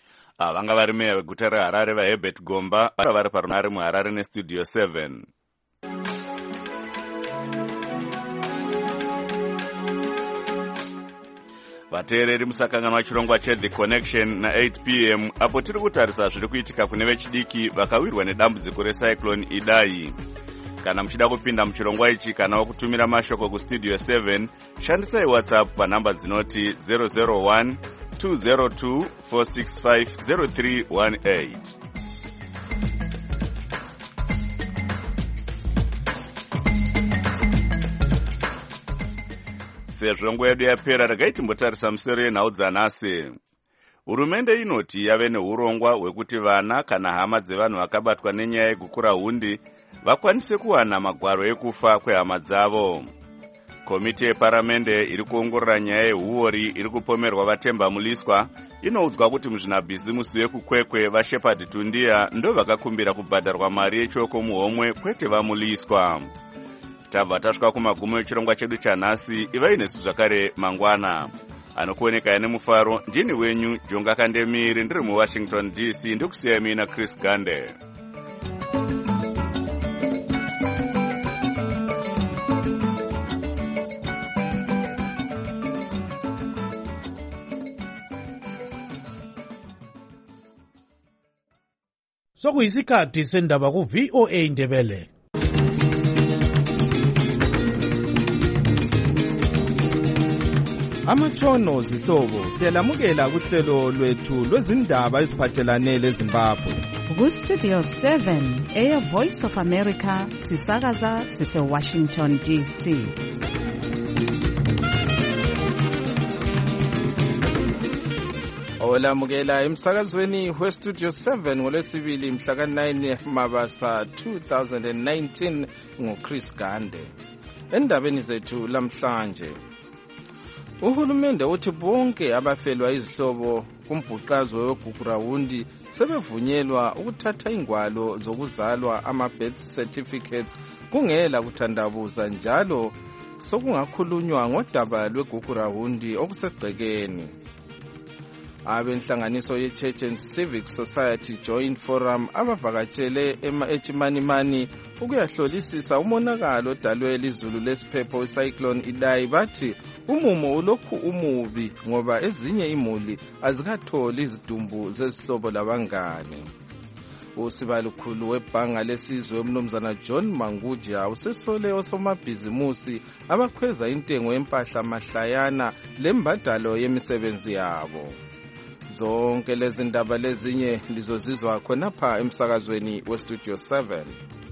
Speaker 1: Vanga vari meya weguta reHarare vaHerbert Gomba vari parunare muHarare neStudio 7. Vateereri musakanganwa chirongwa cheThe Connection na8 p.m. apo tiri kutarisa zviri kuitika kune vechidiki vakawirwa nedambudziko recyclone Idai. Kana muchida kupinda muchirongwa ichi kana wakutumira mashoko kuStudio 7, shandisai WhatsApp panhamba dzinoti 001 202 465 0318. Sezvo nguva yedu yapera, regai timbotarisa musoro yenhau dzanhasi. Hurumende inoti yave neurongwa hwekuti vana kana hama dzevanhu vakabatwa nenyaya yekukura hundi vakwanise kuwana magwaro ekufa kwehama dzavo. Komiti yeparamende iri kuongorora nyaya yehuori iri kupomerwa vatemba muliswa inoudzwa kuti muzvinabhizimusi vekukwekwe vaShepherd Tundia ndo vakakumbira kubhadharwa mari yechoko muhomwe kwete vamuliswa. tabva tasvika kumagumo echirongwa chedu chanhasi. ivai nesu zvakare mangwana. Anokuonekaya nemufaro ndini wenyu Jonga Kandemiri, ndiri muWashington DC. Ndikusiyai mina Chris Gande.
Speaker 19: Sokuyisikhathi sendaba ku VOA Ndebele.
Speaker 20: Amatshono zihlobo siyalamukela kuhlelo lwethu lwezindaba eziphathelane leZimbabwe.
Speaker 2: Ku Studio 7 Air Voice of America sisakaza sise Washington DC.
Speaker 20: Olamukela emsakazweni we Studio 7 ngolwesibili mhla ka-9 Mabasa 2019 ngoChris Gande. Endabeni zethu lamhlanje, uhulumende uthi bonke abafelwa izihlobo kumbhuqazwe weGugurawundi sebevunyelwa ukuthatha ingwalo zokuzalwa ama-birth certificates kungela kuthandabuza, njalo sokungakhulunywa ngodaba lweGugurawundi okusegcekeni. Abenhlanganiso ye-Church and Civic Society Joint Forum abavakatshele eChimanimani ukuyahlolisisa umonakalo odalwe lizulu lesiphepho icyclone Idai bathi umumo ulokhu umubi ngoba ezinye imuli azikatholi izidumbu zezihlobo labangane. Usibalukhulu webhanga lesizwe umnumzana John Manguja usesole osomabhizimusi abakhweza intengo yempahla mahlayana lembadalo yemisebenzi yabo. Zonke lezi ndaba lezinye lizozizwa khonapha emsakazweni we Studio 7.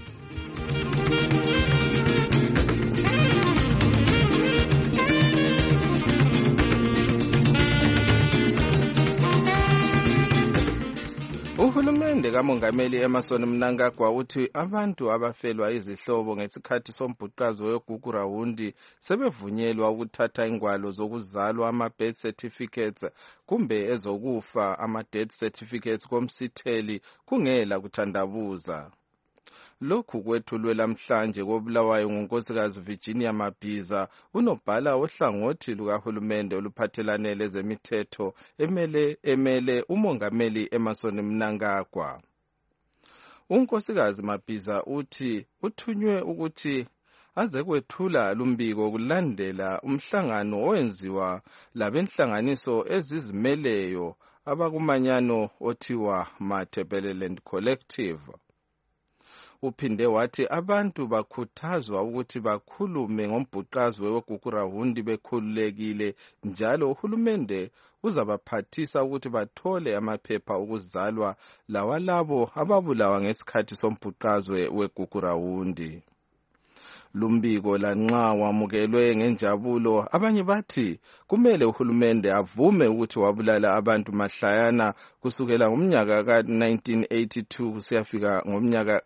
Speaker 20: Uhulumende kaMongameli Emmerson Mnangagwa uthi abantu abafelwa izihlobo ngesikhathi sombhuqazo weGugurawundi sebevunyelwa ukuthatha ingwalo zokuzalwa ama-birth certificates kumbe ezokufa ama-death certificates komsitheli kungela kuthandabuza. Lokhu kwethulwe lamhlanje koBulawayo ngunkosikazi Virginia Mabhiza, unobhala ohlangothi lukahulumende oluphathelane lezemithetho emele umongameli Emmerson Mnangagwa. Unkosikazi Mabhiza uthi uthunywe ukuthi aze kwethula lumbiko kulandela umhlangano owenziwa labenhlanganiso ezizimeleyo abakumanyano othiwa Matabeleland Collective. Uphinde wathi abantu bakhuthazwa ukuthi bakhulume ngombhuqazwe weGugurawundi bekhululekile, njalo uhulumende uzabaphathisa ukuthi bathole amaphepha okuzalwa lawalabo ababulawa ngesikhathi sombhuqazwe weGugurawundi. Lumbiko lanxa wamukelwe ngenjabulo, abanye bathi kumele uhulumende avume ukuthi wabulala abantu mahlayana kusukela ngomnyaka ka-1982 kusiyafika ngomnyaka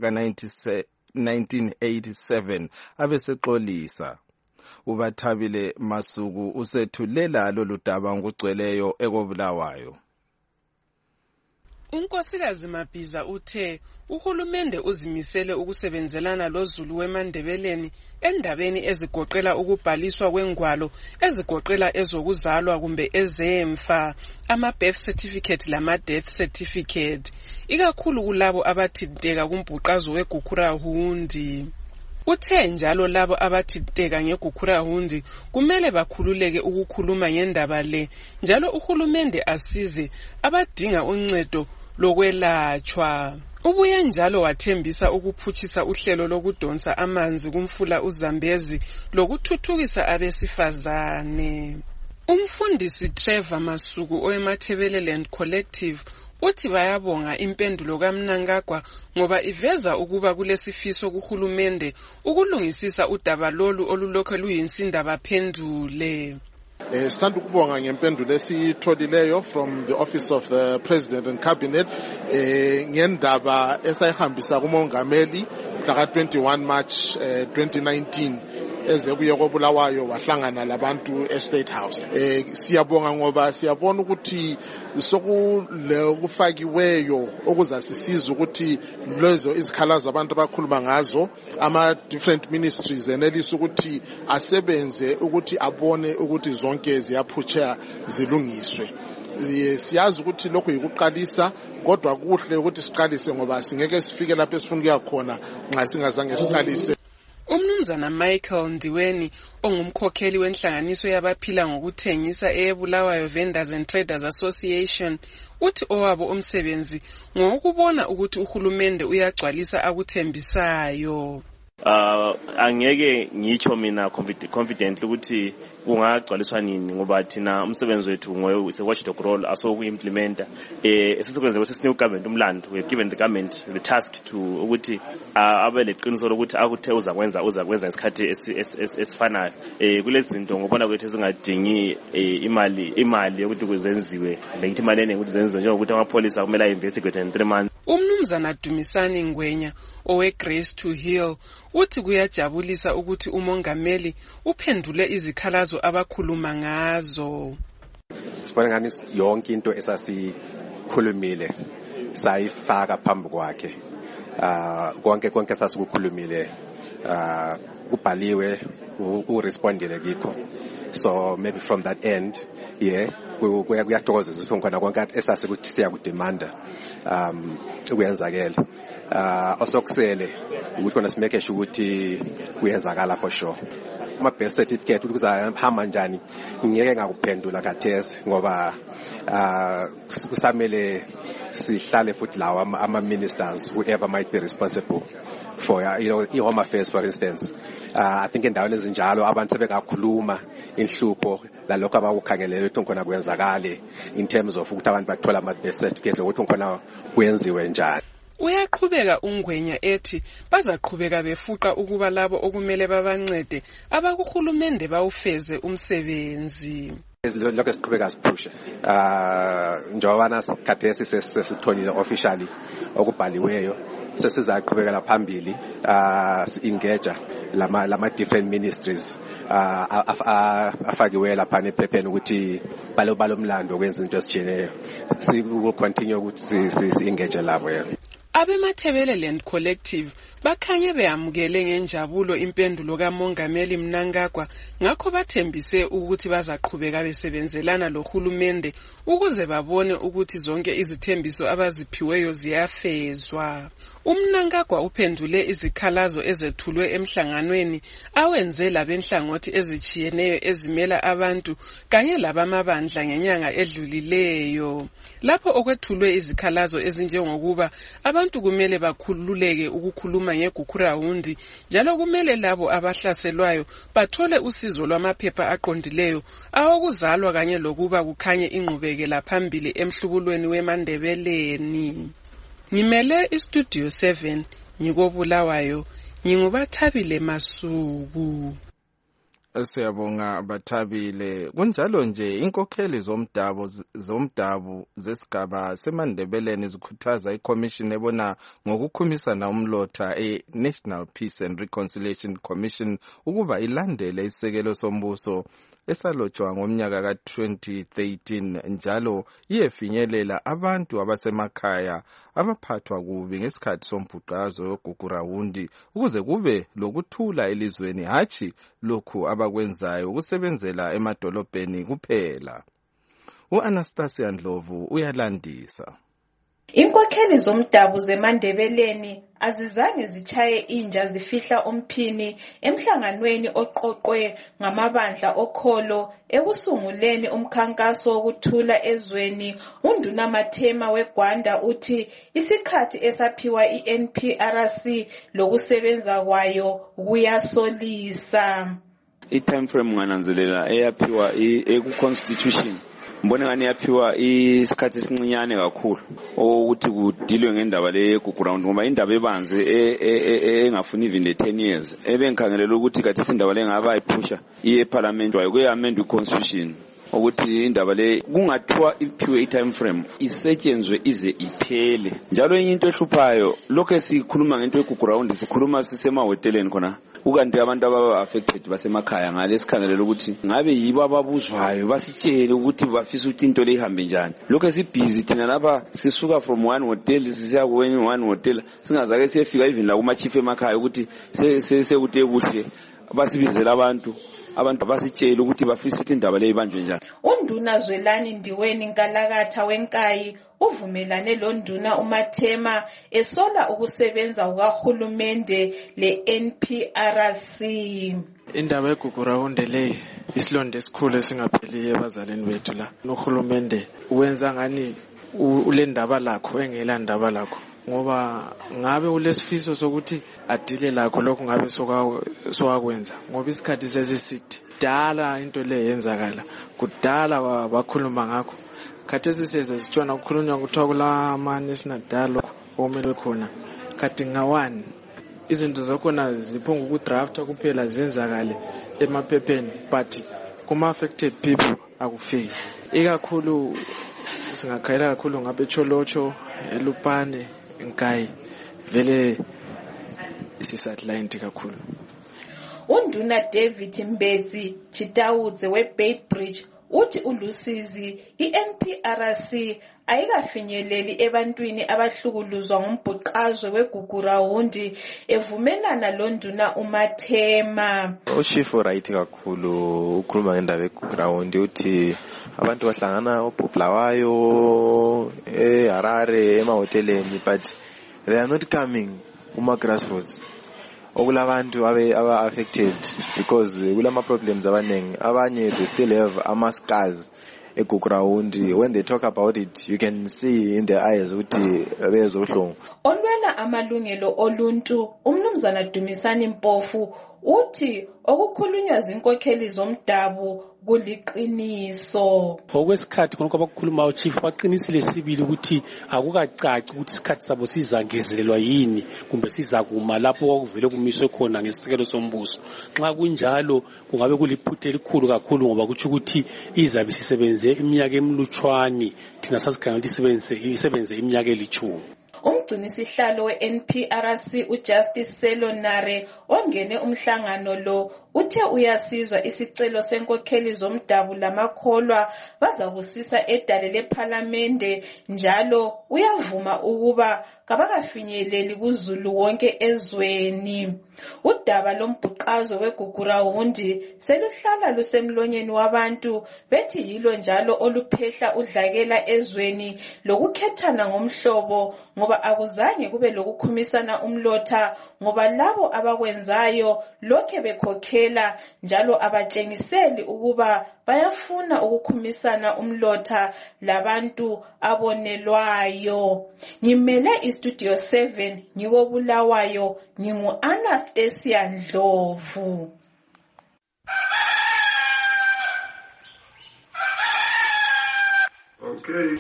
Speaker 20: ka-1987 abesexolisa. uBathabile Masuku usethulela lolu daba ngokugcweleyo ekoBulawayo.
Speaker 21: Unkosikazi Mabhiza uthe uhulumende uzimisele ukusebenzelana loZulu weMandebeleni endabeni ezigoqela ukubhaliswa kwengwalo ezigoqela ezokuzalwa kumbe ezemfa, ama-birth certificate lama-death certificate, ikakhulu kulabo abathinteka kumbhuqazo weGugurawundi. Uthe njalo labo abathinteka ngeGugurawundi kumele bakhululeke ukukhuluma ngendaba le, njalo uhulumende asize abadinga uncedo lokwelatshwa. Ubuye njalo wathembisa ukuphutshisa uhlelo lokudonsa amanzi kumfula uZambezi lokuthuthukisa abesifazane. Umfundisi Trevor Masuku oweMatabeleland Collective uthi bayabonga impendulo kaMnangagwa ngoba iveza ukuba kulesifiso kuhulumende ukulungisisa udaba lolu olulokho luyinsinda baphendule.
Speaker 22: Sithanda ukubonga ngempendulo esitholileyo from the office of the president and cabinet ngendaba esayihambisa kumongameli mhla ka-21 March 2019 eze kuye koBulawayo wahlangana labantu eState House. Siyabonga ngoba siyabona ukuthi sokule kufakiweyo okuzasisiza ukuthi lezo izikhalazo abantu abakhuluma ngazo ama different ministries enelisa ukuthi asebenze ukuthi abone ukuthi zonke ziyaphutsha zilungiswe. Siyazi ukuthi lokho yikuqalisa kodwa kuhle ukuthi siqalise ngoba singeke sifike lapho esifuna ukuya khona nxa singazange siqalise.
Speaker 21: Umnumzana Michael Ndiweni ongumkhokheli wenhlanganiso yabaphila ngokuthengisa eBulawayo Vendors and Traders Association uthi owabo umsebenzi ngokubona ukuthi uhulumende uyagcwalisa akuthembisayo.
Speaker 3: Angeke ngitsho mina confident ukuthi kungagcwaliswa nini ngoba thina umsebenzi wethu ngoyise watchdog role asokuimplementa esisekwenze kwesine government umlando we have given the government the task to ukuthi abe leqiniso lokuthi akuthe uzakwenza isikhathi esifanayo kulezi zinto ngobona kwethu ezingadingi imali yokuthi kuzenziwe lekithi imali eningi ukuthi zenziwe njengokuthi amapolisa kumele investigate in 3 months.
Speaker 21: Umnumzana Dumisani Ngwenya owe Grace to Heal uthi kuyajabulisa ukuthi umongameli uphendule izikhalazo abakhuluma ngazo.
Speaker 7: Sibona ngani yonke into esasikhulumile sayifaka phambi kwakhe. Konke sasikukhulumile kubhaliwe urespondile kikho. So maybe from that end kuyathokozisa ukuthi ngona konke esasikuthi siyakudemanda kuyenzakela. Osokusele ukuthi kona simeke sure ukuthi kuyenzakala for sure. Ama birth certificate ukuthi kuzahamba njani ngeke ngakuphendula khathesi ngoba kusamele sihlale futhi lawa ama ministers whoever might be responsible for i-home affairs for instance. I think endaweni ezinjalo abantu sebekakhuluma inhlupho lalokho abakukhangelele ukuthi ngona kwenzakale in terms of ukuthi abantu bathola ama birth certificate ukuthi ngona kwenziwe njani.
Speaker 21: Uyaqhubeka uNgwenya ethi bazaqhubeka befuqa ukuba labo okumele babancede abakuhulumende bawufeze umsebenzi.
Speaker 7: Lokho siqhubeka siphushe njobana sikhathesi sesitholile officially okubhaliweyo sesizaqhubekela phambili si-engage lama different ministries afakiwe lapha nephepheni ukuthi balomlando kwenza into esijiyeneyo si will continue ukuthi si-engage labo.
Speaker 21: Abemathebeleland Collective bakhanye beyamukele ngenjabulo impendulo kaMongameli Mnangagwa ngakho bathembise ukuthi bazaqhubeka besebenzelana lohulumende ukuze babone ukuthi zonke izithembiso abaziphiweyo ziyafezwa. Umnangagwa uphendule izikhalazo ezethulwe emhlanganweni awenze labenhlangothi ezijiyeneyo ezimela abantu kanye labamabandla ngenyanga edlulileyo. Lapho okwethulwe izikhalazo ezinjengokuba abantu kumele bakhululeke ukukhuluma ngeGukurawundi njalo kumele labo abahlaselwayo bathole usizo lwamaphepha aqondileyo awokuzalwa kanye lokuba kukhanye ingqubekela phambili emhlubulweni weMandebeleni. Ngimele iStudio 7 ngikoBulawayo nginguBathabile Masuku.
Speaker 20: Siyabonga Bathabile. Kunjalo nje inkokheli zomdabu zesigaba seMandebeleni zikhuthaza iCommission ebona ngokukhumisana umlotha eNational Peace and Reconciliation Commission ukuba ilandele isekelo sombuso esalotshwa ngomnyaka ka-2013 njalo iyefinyelela abantu abasemakhaya abaphathwa kubi ngesikhathi sombhuqazo weGukurawundi ukuze kube lokuthula elizweni hatshi lokhu abakwenzayo ukusebenzela emadolobheni kuphela. U-Anastasia Ndlovu uyalandisa.
Speaker 23: Inkokheli zomdabu zeMandebeleni azizange zichaye inja zifihla umphini emhlanganweni oqoqwe ngamabandla okholo ekusunguleni umkhankaso wokuthula ezweni. uNduna Mathema weGwanda uthi isikhathi esaphiwa iNPRC lokusebenza kwayo kuyasolisa.
Speaker 24: I-time frame ngananzelela eyaphiwa eku-constitution mbone ngani yaphiwa isikhathi esincinyane kakhulu ukuthi kudilwe ngendaba le Gukurawundi ngoba indaba ebanze engafuni even 10 years ebengikhangelela ukuthi kathi indaba le ngaba iphusha iParliament wayo kuyamendwa iConstitution ukuthi indaba le kungathiwa iphiwe i-time frame isetshenzwe ize iphele. Njalo enye into ehluphayo lokho sikhuluma ngento yeGukurawundi sikhuluma sisemahoteleni khona ukanti abantu aba-affected basemakhaya ngalesikhangelela ukuthi ngabe yibo ababuzwayo basitshele ukuthi bafisa ukuthi into le ihambe njani. Lokho esibhizi thina lapha sisuka from one hotel sisiya kwenye one hotel singazake siyefika even la kuma-chief emakhaya ukuthi sekuthi kuhle basibizela abantu basitshele ukuthi bafisa ukuthi indaba le ibanjwe njani.
Speaker 23: UNduna Zwelani Ndiweni Nkalakatha weNkayi uvumelane loNduna uMathema esola ukusebenza kukahulumende le-NPRC.
Speaker 5: Indaba yeGugurawundi le isilonda esikhulu esingapheliyo ebazalini bethu la. Uhulumende wenza ngani ule ndaba lakho engela ndaba lakho, ngoba ngabe ulesifiso sokuthi adile lakho lokho ngabe sokakwenza, ngoba isikhathi sesiside dala into le yenzakala kudala bakhuluma ngakho. Khathesi sitshona ukukhulunywa kuthiwa kula ma-national dialogue omele khona khathi ngawani izinto zakhona ziphonga ukudrafta kuphela zenzakale emaphepheni, but kuma-affected people akufiki. Ikakhulu singakhayela kakhulu ngabe Tsholotsho, eLupane, Nkayi, vele isi-satellite kakhulu.
Speaker 23: UNduna David Mbetsi Chitawudze weBeitbridge uthi uLusizi i-NPRC ayikafinyeleli ebantwini abahlukuluzwa ngumbhuqazwe weGugurawundi, evumelana loNduna uMathema.
Speaker 6: Ushifu right kakhulu ukhuluma ngendaba yeGugurawundi uthi abantu bahlangana oBulawayo eHarare emahoteleni, but they are not coming kuma-grassroots. Okulabantu aba-affected because kulama problems abanengi, abanye they still have ama-scars eGugurawundi. When they talk about it, you can see in their eyes ukuthi bezohlungu.
Speaker 23: Olwela amalungelo oluntu uMnumzana Dumisani Mpofu uthi okukhulunywa zinkokheli zomdabu kuliqiniso.
Speaker 9: Okwesikhathi konke abakukhuluma uchief baqinisile sibili ukuthi akukacaci ukuthi isikhathi sabo sizangezelelwa yini kumbe sizakuma lapho kwakuvele kumiswe khona ngesisekelo sombuso. Nxa kunjalo kungabe kuliphuthe elikhulu kakhulu, ngoba kuthi ukuthi izabe sisebenze iminyaka emilutshwani thina sasikhangela isebenze iminyaka elithumi.
Speaker 23: Umgcinisihlalo we-NPRC uJustice Selonare ongene umhlangano lo uthe uyasizwa isicelo senkokheli zomdabu lamakholwa bazabusisa edale lePhalamende, njalo uyavuma ukuba kabakafinyeleli kuZulu wonke ezweni. Udaba lombhuqazo weGugurawundi seluhlala lusemlonyeni wabantu, bethi yilo njalo oluphehla udlakela ezweni lokukhethana ngomhlobo, ngoba akuzange kube lokukhumisana umlotha, ngoba labo abakwenzayo lokhe bekhokhela njalo abatshengiseli ukuba bayafuna ukukhumisana umlotha labantu abonelwayo. Ngimele iStudio 7 ngikobulawayo, ngingu-Anastasia Ndlovu.
Speaker 10: Okay.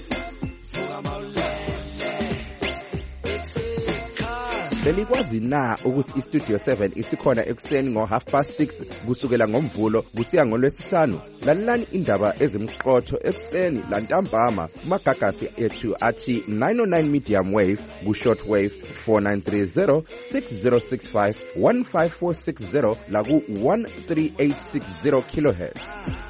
Speaker 25: Belikwazi na ukuthi iStudio 7 isikhona ekuseni ngo6:30 kusukela ngoMvulo kusiya ngoLwesihlanu? Lalelani indaba ezimqotho ekuseni lantambama kumagagasi ethu athi 909 medium wave ku-short wave 4930 6065 15460 la ku-13860 kilohertz.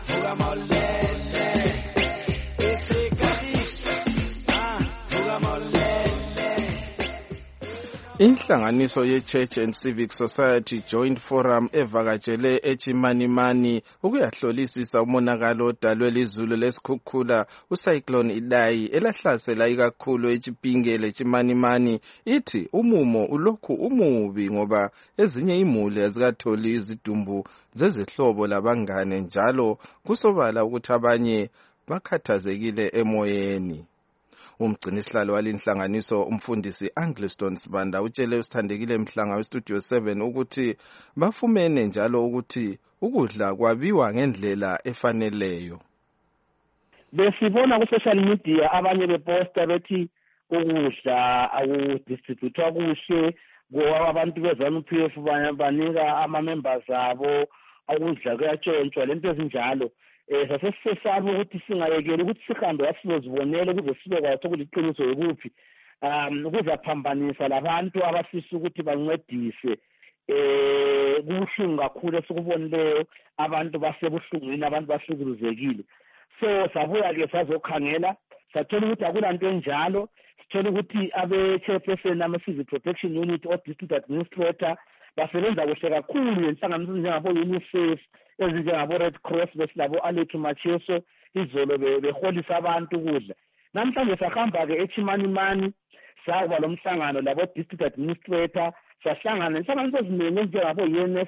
Speaker 20: Inhlanganiso ye-Church and Civic Society Joint Forum evakatshele eChimanimani ukuyahlolisisa umonakalo odalwe lizulu lesikhukhula ucyclone Idai elahlasela ikakhulu eChipingele eChimanimani. Ithi umumo ulokhu umubi ngoba ezinye imuli azikatholi izidumbu zezihlobo labangane, njalo kusobala ukuthi abanye bakhathazekile emoyeni. Umgcinisihlalo walinhlanganiso umfundisi Angliston Sibanda utshele usithandekile Mhlanga weStudio 7 ukuthi bafumene njalo ukuthi ukudla kwabiwa ngendlela efaneleyo.
Speaker 26: Besibona ku social media abanye beposta bethi ukudla akudistributwa kuhle, ngoba abantu beZANU-PF banika ama-members abo ukudla kuyatshontshwa lento ezinjalo. Sasesisesaba ukuthi singayekeli ukuthi sihambe asizozibonele ukuze sibekwazi ukuliqiniso yikuphi, ukuzaphambanisa labantu abafisa ukuthi bancedise kubuhlungu kakhulu esikubonileyo, abantu basebuhlungwini, abantu bahlukuluzekile. So sabuya-ke sazokhangela, sathola ukuthi akulanto enjalo. Sithola ukuthi abe-chairperson ama-civil protection unit o-district administrator basebenza kuhle kakhulu nenhlanganiso njengabo-UNICEF, ezinjengabo-Red Cross, besilabo-Aleki Macheso, izolo beholisa abantu ukudla. Namhlanje sahamba-ke eChimanimani, sakuba lo mhlangano labo-district administrator, sahlangana nenhlanganiso eziningi ezinjengabo-UNF,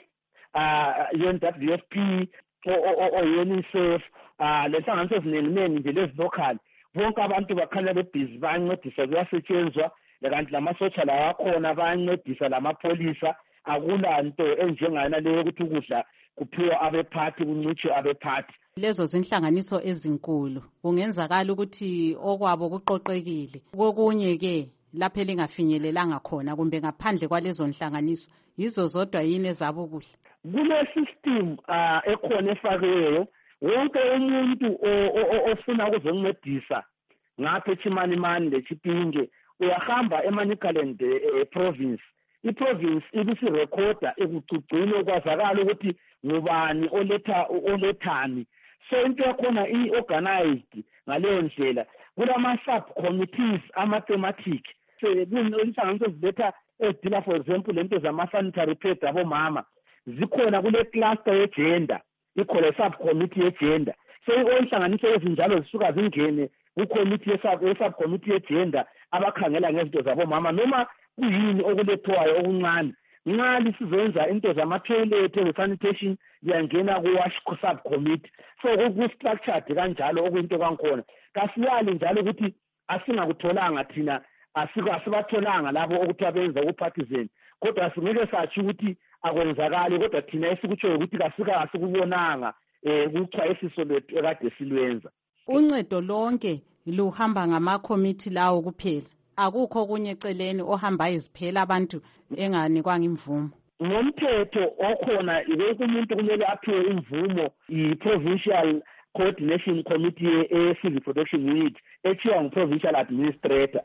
Speaker 26: UNWFP, o-UNICEF, le nhlanganiso eziningi nje lezi-local. Bonke abantu bakhanya bebhizi bayancedisa, kuyasetshenzwa, kanti lamasotsha lawa akhona bayancedisa, lamapholisa. Akulanto enjengana leyo ukuthi ukudla kuphiwa abephathi, kuncitshwe abephathi.
Speaker 2: Lezo zinhlanganiso ezinkulu kungenzakala ukuthi okwabo kuqoqekile, kokunye-ke lapho elingafinyelelanga khona kumbe ngaphandle kwalezo nhlanganiso, yizo zodwa yini ezabo ukudla?
Speaker 26: Kule-system ekhona efakiweyo, wonke umuntu ofuna ukuzoncedisa ngapha eChimanimani leChipinge uyahamba eManicaland province. I-province ibisirekhoda ekucugcine ukwazakala ukuthi ngubani olethani. So into yakhona i-organized ngaleyo ndlela. Kulama-subcommittees ama-thematic. Inhlanganiso ziletha ezidila for example lento zama-sanitary pads abomama. Zikhona kule cluster ye-gender. Ikhona i-subcommittee ye-gender. So inhlanganiso ezinjalo zisuka zingene ku-committee ye-subcommittee ye-gender abakhangela ngezinto zabomama noma kuyini okulethwayo okuncane. Nxa lisizenza into zama-toilet we-sanitation liyangena ku-wash subcommittee. So ku-structured kanjalo okuyinto kankhona. Kasiyali njalo ukuthi asingakutholanga thina, asibatholanga labo ukuthi abenza ku-partisan. Kodwa singeke satsho ukuthi akwenzakali, kodwa thina esikutshoyo ukuthi kasikubonanga kuchwayisiso lwethu ekade silwenza.
Speaker 2: Uncedo lonke luhamba ngama-committee lawo kuphela, akukho okunye eceleni ohamba iziphela abantu enganikwanga imvumo?
Speaker 26: Ngomthetho okhona wonke umuntu kumele aphiwe imvumo i-provincial coordination committee e-civil protection unit ethiwa ngu-provincial administrator.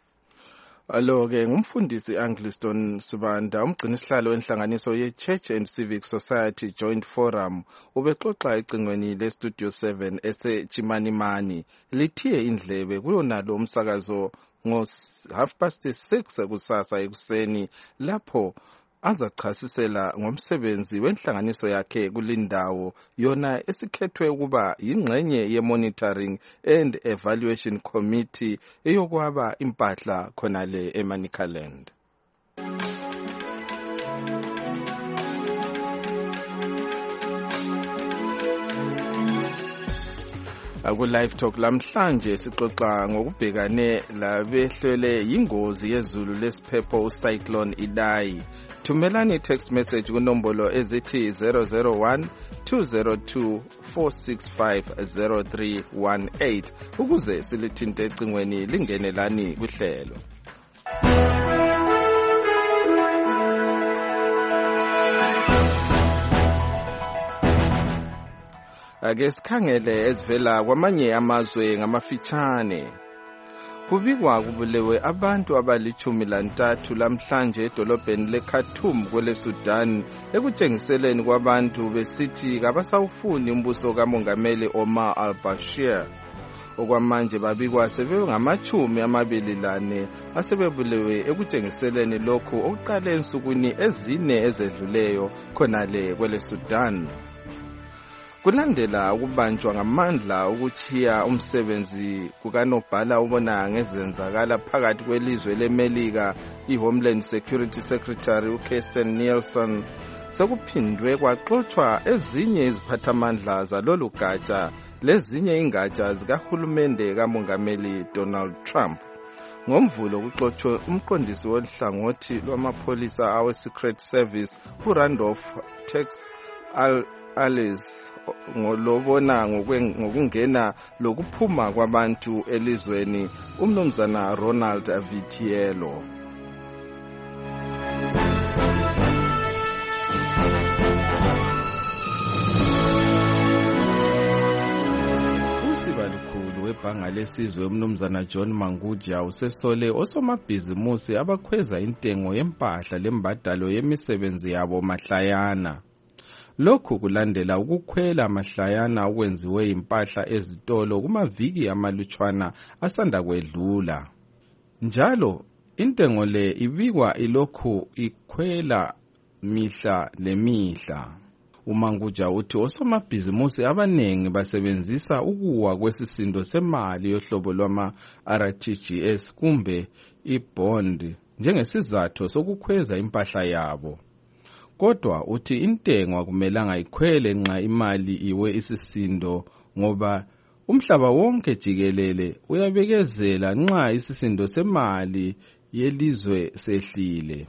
Speaker 20: Alo-ke ngumfundisi Angliston Sibanda, umgcinisihlalo wenhlanganiso ye-Church and Civic Society Joint Forum, ubexoxa ecingweni le-Studio 7 ese-Chimanimani. Lithiye indlebe kuyonalo umsakazo ngo-6:30 kusasa ekuseni, lapho azachasisela ngomsebenzi wenhlanganiso yakhe kulindawo yona esikhethwe ukuba yingxenye ye-Monitoring and Evaluation Committee eyokwaba impahla khonale eManicaland. Ku-Live Talk lamhlanje sixoxa ngokubhekane labehlele yingozi yezulu lesiphepho uCyclone Idai. Thumelani text message kunombolo ezithi 001 202 465 0318 ukuze silithinte ecingweni lingenelani kuhlelo. Ake sikhangele ezivela kwamanye amazwe ngamafitshane. Kubikwa kubulewe abantu abali-13 lamhlanje edolobheni leKhartoum kwele Sudan ekutshengiseleni kwabantu besithi kabasawufuni umbuso kamongameli Omar al-Bashir. Okwamanje babikwa sebengama-24 asebebulewe ekutshengiseleni lokhu okuqale ensukwini ezine ezedluleyo khonale kwele Sudan. Kulandela ukubanjwa ngamandla ukuchiya umsebenzi kukanobhala ubona ngezenzakala phakathi kwelizwe leMelika, iHomeland Security Secretary uKirstjen Nielsen, sekuphindwe kwaxoxwa ezinye iziphathamandla zalolu gatsha lezinye ingatsha zikahulumende kamongameli Donald Trump. Ngomvulo kuxoxwe umqondisi wohlangothi lwamapholisa awe-Secret Service uRandolph Tex Alice ngolobona ngokungena lokuphuma kwabantu elizweni umnumzana Ronald Vitiello. Usiba likhulu Ibhanga lesizwe umnumzana John Manguja usesole osomabhizimusi abakhweza intengo yempahla lembadalo yemisebenzi yabo mahlayana. Lokhu kulandela ukukhwela mahlayana okwenziwe impahla ezitolo kumaviki amalutshwana asanda kwedlula. Njalo intengo le ibikwa ilokhu ikhwela mihla lemihla. uManguja uthi osomabhizimusi abanengi basebenzisa ukuwa kwesisindo semali yohlobo lwama-RTGS kumbe ibond njengesizathu sokukhweza impahla yabo. Kodwa uthi intengo akumelanga ikhwele nxa imali iwe isisindo ngoba umhlaba wonke jikelele uyabekezela nxa isisindo semali yelizwe sehlile.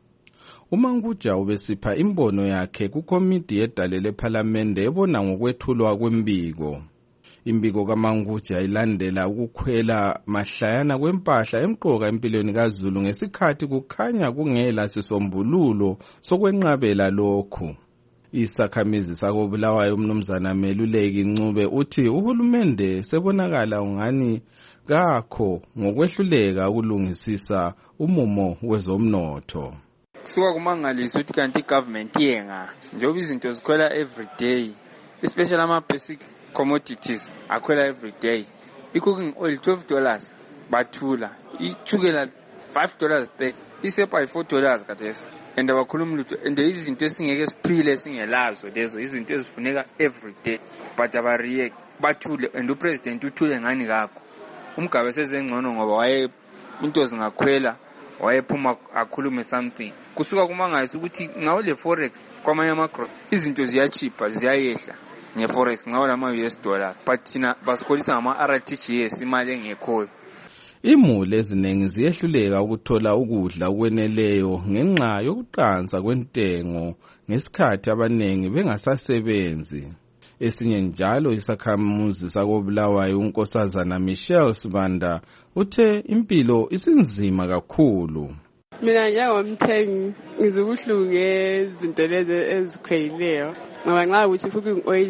Speaker 20: uManguja ubesipha imbono yakhe kukomiti yedale lephalamende ebona ngokwethulwa kwembiko. Imbiko kaManguja ilandela ukukhwela mahlayana kwempahla emqoka empilweni kaZulu ngesikhathi kukhanya kungela sisombululo sokwenqabela lokhu. Isakhamizi sakobulawayo umnumzana Meluleki Ncube uthi uhulumende sebonakala ungani kakho ngokwehluleka ukulungisisa umumo wezomnotho.
Speaker 8: Kusuka kumangalisa ukuthi kanti igovernment yenga njengoba izinto zikhwela every day, especially ama-basic commodities akhwela every day. I-cooking oil $12 bathula, ichukela $5 there, isepa $4 kathesi. And abakhuluma lutho, and izinto esingeke siphile singelazo lezo, izinto ezifuneka every day, but abareact bathule, and upresident uthule ngani kakho. Umgabe sezengcono ngoba into zingakhwela wayephuma akhulume something. Kusuka kumangayisa ukuthi ngawo le forex kwamanye amagro izinto ziyachipa ziyayehla ngeforex ngawo lama US dollar, but thina basikholisa ngama RTGS imali engekhoyo.
Speaker 20: Imuli eziningi ziyehluleka ukuthola ukudla okweneleyo ngenxa yokuqansa kwentengo ngesikhathi abanengi bengasasebenzi. Esinye njalo isakhamuzi sakobulawayo unkosazana Michelle Sibanda uthe impilo isinzima kakhulu.
Speaker 10: Mina njengomthengi ngizobuhlungu ngezinto lezi ezikhweleyo ngoba nxa ukuthi cooking oil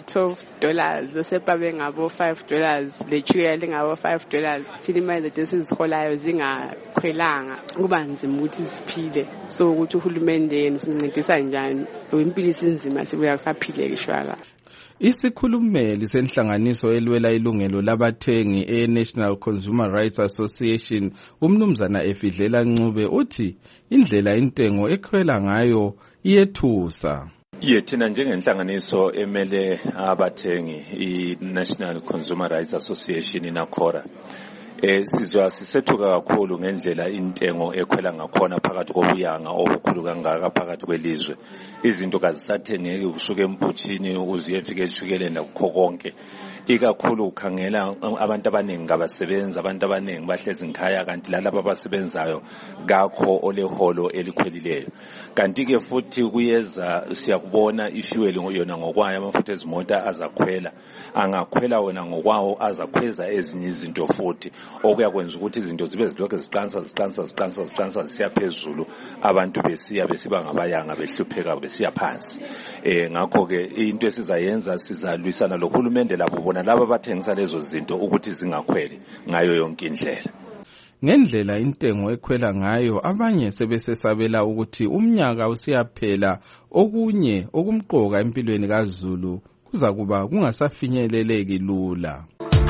Speaker 10: i$12 sepa bengabo $5 lechukela lengabo $5 thina imali zethu esiziholayo zingakhwelanga kuba nzima ukuthi siphile. So ukuthi uhulumende yena usincedisa njani impilo isinzima sibuya kusaphile kishwala.
Speaker 20: Isikhulumeli senhlanganiso elwela ilungelo labathengi e-National Consumer Rights Association umnumzana Efidlela Ncube uthi indlela intengo ekhwela ngayo iyethusa.
Speaker 11: Thina njengenhlanganiso emele abathengi i-National Consumer Rights Association inakhora sizwa sisethuka kakhulu ngendlela intengo ekhwela ngakhona phakathi kobuyanga obukhulu kangaka phakathi kwelizwe. Izinto kazisathengeki kusuka emputshini ukuze uyefika eshukeleni nakho konke. Ikakhulu ukhangela abantu abaningi ngabasebenzi, abantu abaningi bahlezi ngikhaya kanti lalabo abasebenzayo kakho oleholo elikhwelileyo. Kanti ke futhi kuyeza siyakubona ifuel yona ngokwayo amafutha ezimota azakhwela, angakhwela wona ngokwawo azakhweza ezinye izinto futhi okuyakwenza ukuthi izinto zibe zilokho ziqansa zisiya phezulu, abantu besiba ngabayanga behlupheka besiya phansi. Ngakho ke into esizayenza sizalwisana lohulumende labo bona laba bathengisa lezo zinto ukuthi zingakhweli ngayo yonke indlela.
Speaker 20: Ngendlela intengo ekhwela ngayo abanye sebesesabela ukuthi umnyaka usiyaphela okunye okumqoka empilweni kaZulu kuza kuba kungasafinyeleleki lula.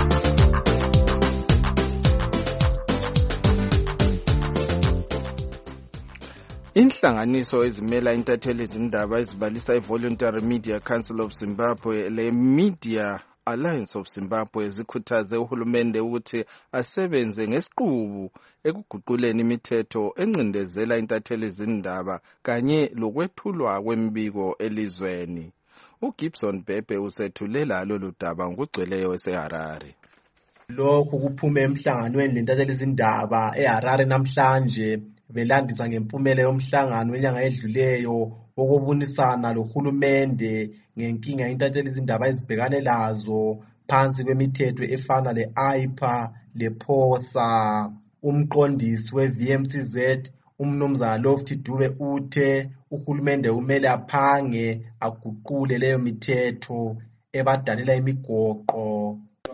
Speaker 20: Inhlanganiso ezimela intatheli izindaba ezibalisa iVoluntary Media Council of Zimbabwe le Media Alliance of Zimbabwe zikhuthaze uhulumende ukuthi asebenze ngesiqubu ekuguquleni imithetho encindezela intatheli izindaba kanye lokwethulwa kwembiko elizweni. uGibson Bhebhe usethulela lolu daba ngokugcweleyo eseHarare.
Speaker 12: Lokhu kuphume emhlanganweni lentatheli izindaba eHarare namhlanje belandisa ngempumela yomhlangano wenyanga edluleyo wokubonisana lohulumende ngenkinga intatheli izindaba ezibhekane lazo phansi kwemithetho efana le-IPA le-POSA. Umqondisi we-VMCZ umnumzana Lofty Dube uthe uhulumende kumele aphange aguqule leyo mithetho ebadalela imigoqo.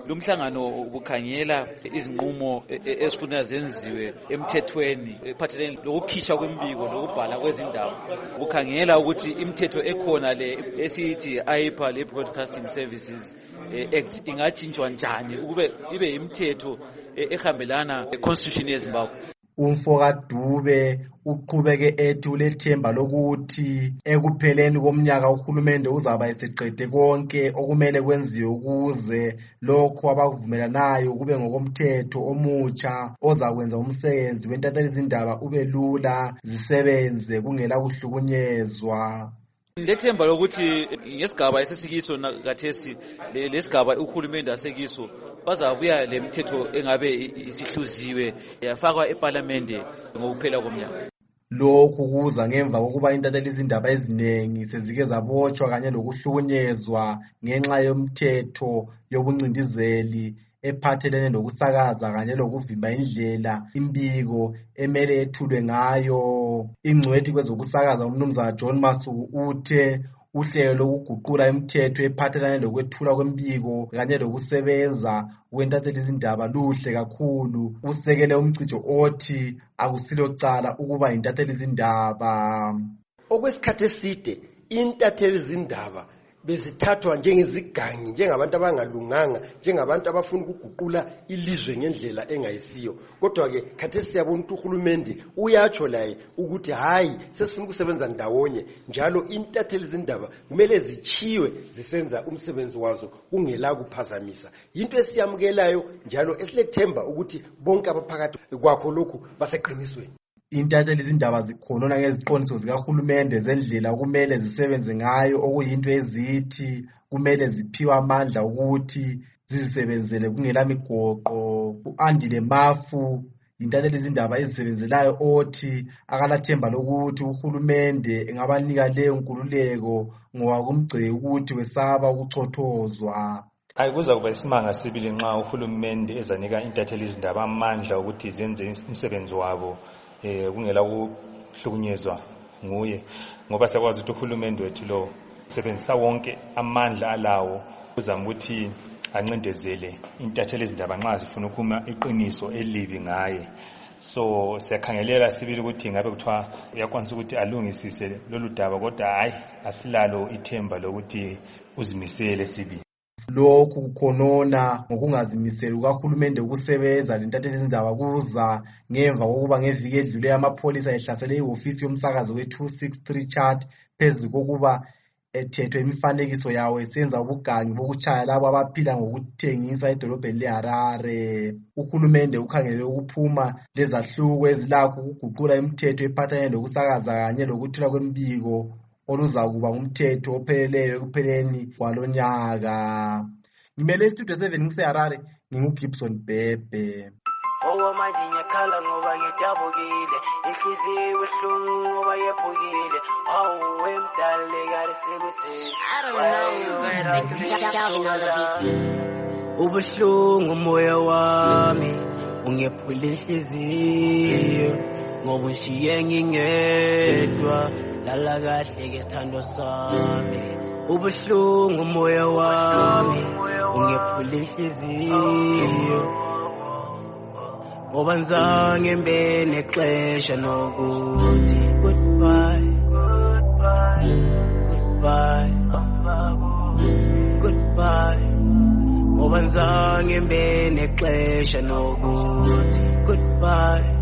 Speaker 4: lo mhlangano bukhangela izinqumo ezifuna zenziwe emthethweni ephathelene lokukhishwa kwembiko lokubhala kwezindaba. Bukhangela ukuthi imithetho ekhona le esithi AIPA le Broadcasting Services Act ingajintshwa njani ukube ibe imithetho ehambelana constitution yeZimbabwe.
Speaker 12: Umfoka Dube uqhubeke ethi ulethemba lokuthi ekupheleni komnyaka uhulumende uzaba eseqede konke okumele kwenziwe ukuze lokho abakuvumelanayo kube ngokomthetho omutsha ozakwenza umsebenzi wentathelizindaba ube lula zisebenze kungela kuhlukunyezwa.
Speaker 4: Lethemba lokuthi ngesigaba esesikiso nakathesi lesigaba uhulumende asekiso bazabuya lemithetho engabe isihluziwe yafakwa eParliament ngokuphela komnyaka.
Speaker 12: Lokhu kuza ngemva kokuba intathelizindaba eziningi sezike zabotshwa kanye lokuhlukunyezwa ngenxa yomthetho yobuncindizeli ephathelene nokusakaza kanye lokuvimba indlela imbiko emele ethulwe ngayo. Ingcwethi kwezokusakaza umnumzana John Masuku uthe uhlelo lokuguqula imithetho ephathelane lokwethula kwembiko kanye lokusebenza kwentathelizindaba luhle kakhulu. Usekele umcijo othi akusilo cala ukuba intathelizindaba.
Speaker 13: Okwesikhathi eside intathelizindaba bezithathwa njengezigangi, njengabantu abangalunganga, njengabantu abafuna ukuguqula ilizwe ngendlela engayisiyo. Kodwa ke khathesi siyabona ukuthi uhulumende uyatsho laye ukuthi hayi sesifuna ukusebenza ndawonye, njalo intathelizindaba kumele zichiwe zisenza umsebenzi wazo kungela kuphazamisa. Into esiyamukelayo njalo esilethemba ukuthi bonke abaphakathi kwakho lokhu baseqinisweni.
Speaker 12: Intathelizindaba zikhonona ngeziqondiso zikahulumende zendlela kumele zisebenze ngayo, okuyinto ezithi kumele ziphiwe amandla ukuthi zizisebenzele kungela migoqo. U-Andile Mafu intathelizindaba ezisebenzelayo othi akalathemba lokuthi uhulumende engabanika leyo nkululeko ngoba kumgceke ukuthi wesaba ukuchothozwa.
Speaker 14: Kuza kuba isimanga sibili nxa uhulumende ezanika intathelizindaba amandla ukuthi zenze umsebenzi wabo kungela kuhlukunyezwa nguye, ngoba sakwazi ukuthi uhulumende wethu lo sebenzisa wonke amandla alawo uzama ukuthi ancindezele intathelizindaba nxa zifuna ukukhuluma iqiniso elibi ngaye. So siyakhangelela sibili ukuthi ngabe kuthiwa uyakwanisa ukuthi alungisise lolu daba, kodwa hayi asilalo ithemba lokuthi uzimisele sibili.
Speaker 12: Lokhu kukhonona ngokungazimiseli kuhulumende ukusebenza lentathelizindaba kuza ngemva kokuba ngeviki edlule amapholisa ehlasele ihofisi yomsakazo we263 chart phezu kokuba ethethwe imifanekiso yawo esenza ubugangi bokuchaya labo abaphila ngokuthengisa edolobheni leHarare. Uhulumende ukhangelele ukuphuma lezahluko ezilakho ukuguqula imithetho ephathelene lokusakaza kanye lokuthula kwembiko oluzakuba ngumthetho opheleleyo ekupheleni kwalonyaka. Ngimele istudio 7 ngiseHarare, nginguGibson Bhebhe.
Speaker 15: Manje ngiyakhala ngoba ngidabukile, inhliziyo ibuhlungu ngoba yephukile. Emdala lekade sebethini. Ubuhlungu umoya wami ungephula inhliziyo ngoba ushiye ngingedwa lala kahle ke sithando sami. Ubuhlungu umoya wami ungephula inhliziyo ngoba ngizange mbe nexesha nokuthi goodbye ngoba ngizange mbe nexesha nokuthi goodbye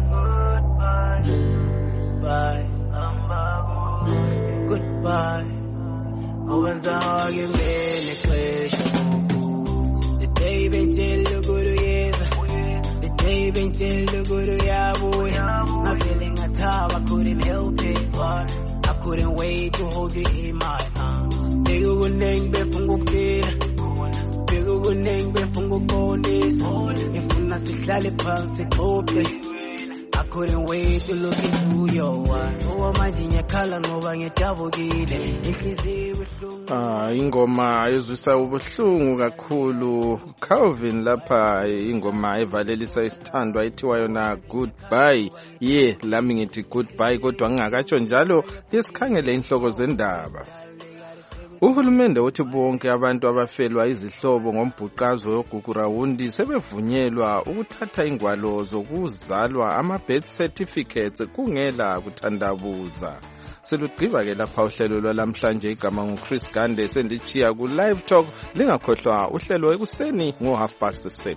Speaker 15: ngoba ngizange mbe nexesha nokuthi the day bentshela ukuyeza, the day bentshela ukuyabuya. I'm feeling a time I couldn't help it, but I couldn't wait to hold you in my arms. Bego kuneng befunga ukuphila, bego kuneng befunga ukubonisa, ngifuna sihlale phansi xoxe. I couldn't wait to look into your eyes. Manje ngiyakhala ngoba ngidabukile, inhliziyo ibuhlungu.
Speaker 20: Ingoma ezwisa ubuhlungu kakhulu. Calvin lapha ingoma evalelisa isithandwa ethiwa yona goodbye. Lami ngithi goodbye kodwa ngingakatsho njalo lesikhangele inhloko zendaba. Uhulumende uthi bonke abantu abafelwa izihlobo ngombhuqazwe woGugurawundi sebevunyelwa ukuthatha ingwalo zokuzalwa ama-birth certificates kungela kuthandabuza. Selugqiba ke lapha uhlelo lwalamhlanje. Igama nguChris Gande, sendichiya ku Live Talk. Lingakhohlwa uhlelo ekuseni ngo6:30.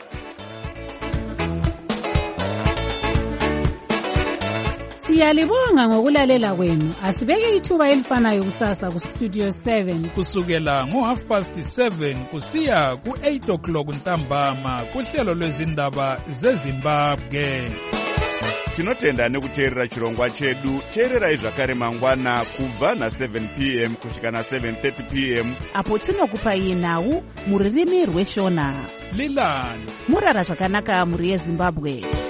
Speaker 1: Siyalibonga ngokulalela kwenu. Asibeke ithuba elifanayo kusasa ku Studio 7
Speaker 16: kusukela ngo7:30 kusiya ku8 o'clock ntambama kuhlelo lwezindaba zeZimbabwe.
Speaker 17: Tinotenda nekuteerera chirongwa chedu. Teererai zvakare mangwana kubva na7 p.m. kusvika na7:30 p.m.
Speaker 1: apo tinokupai nhau muririmi rweshona.
Speaker 16: Lilani
Speaker 1: murara zvakanaka muri yeZimbabwe.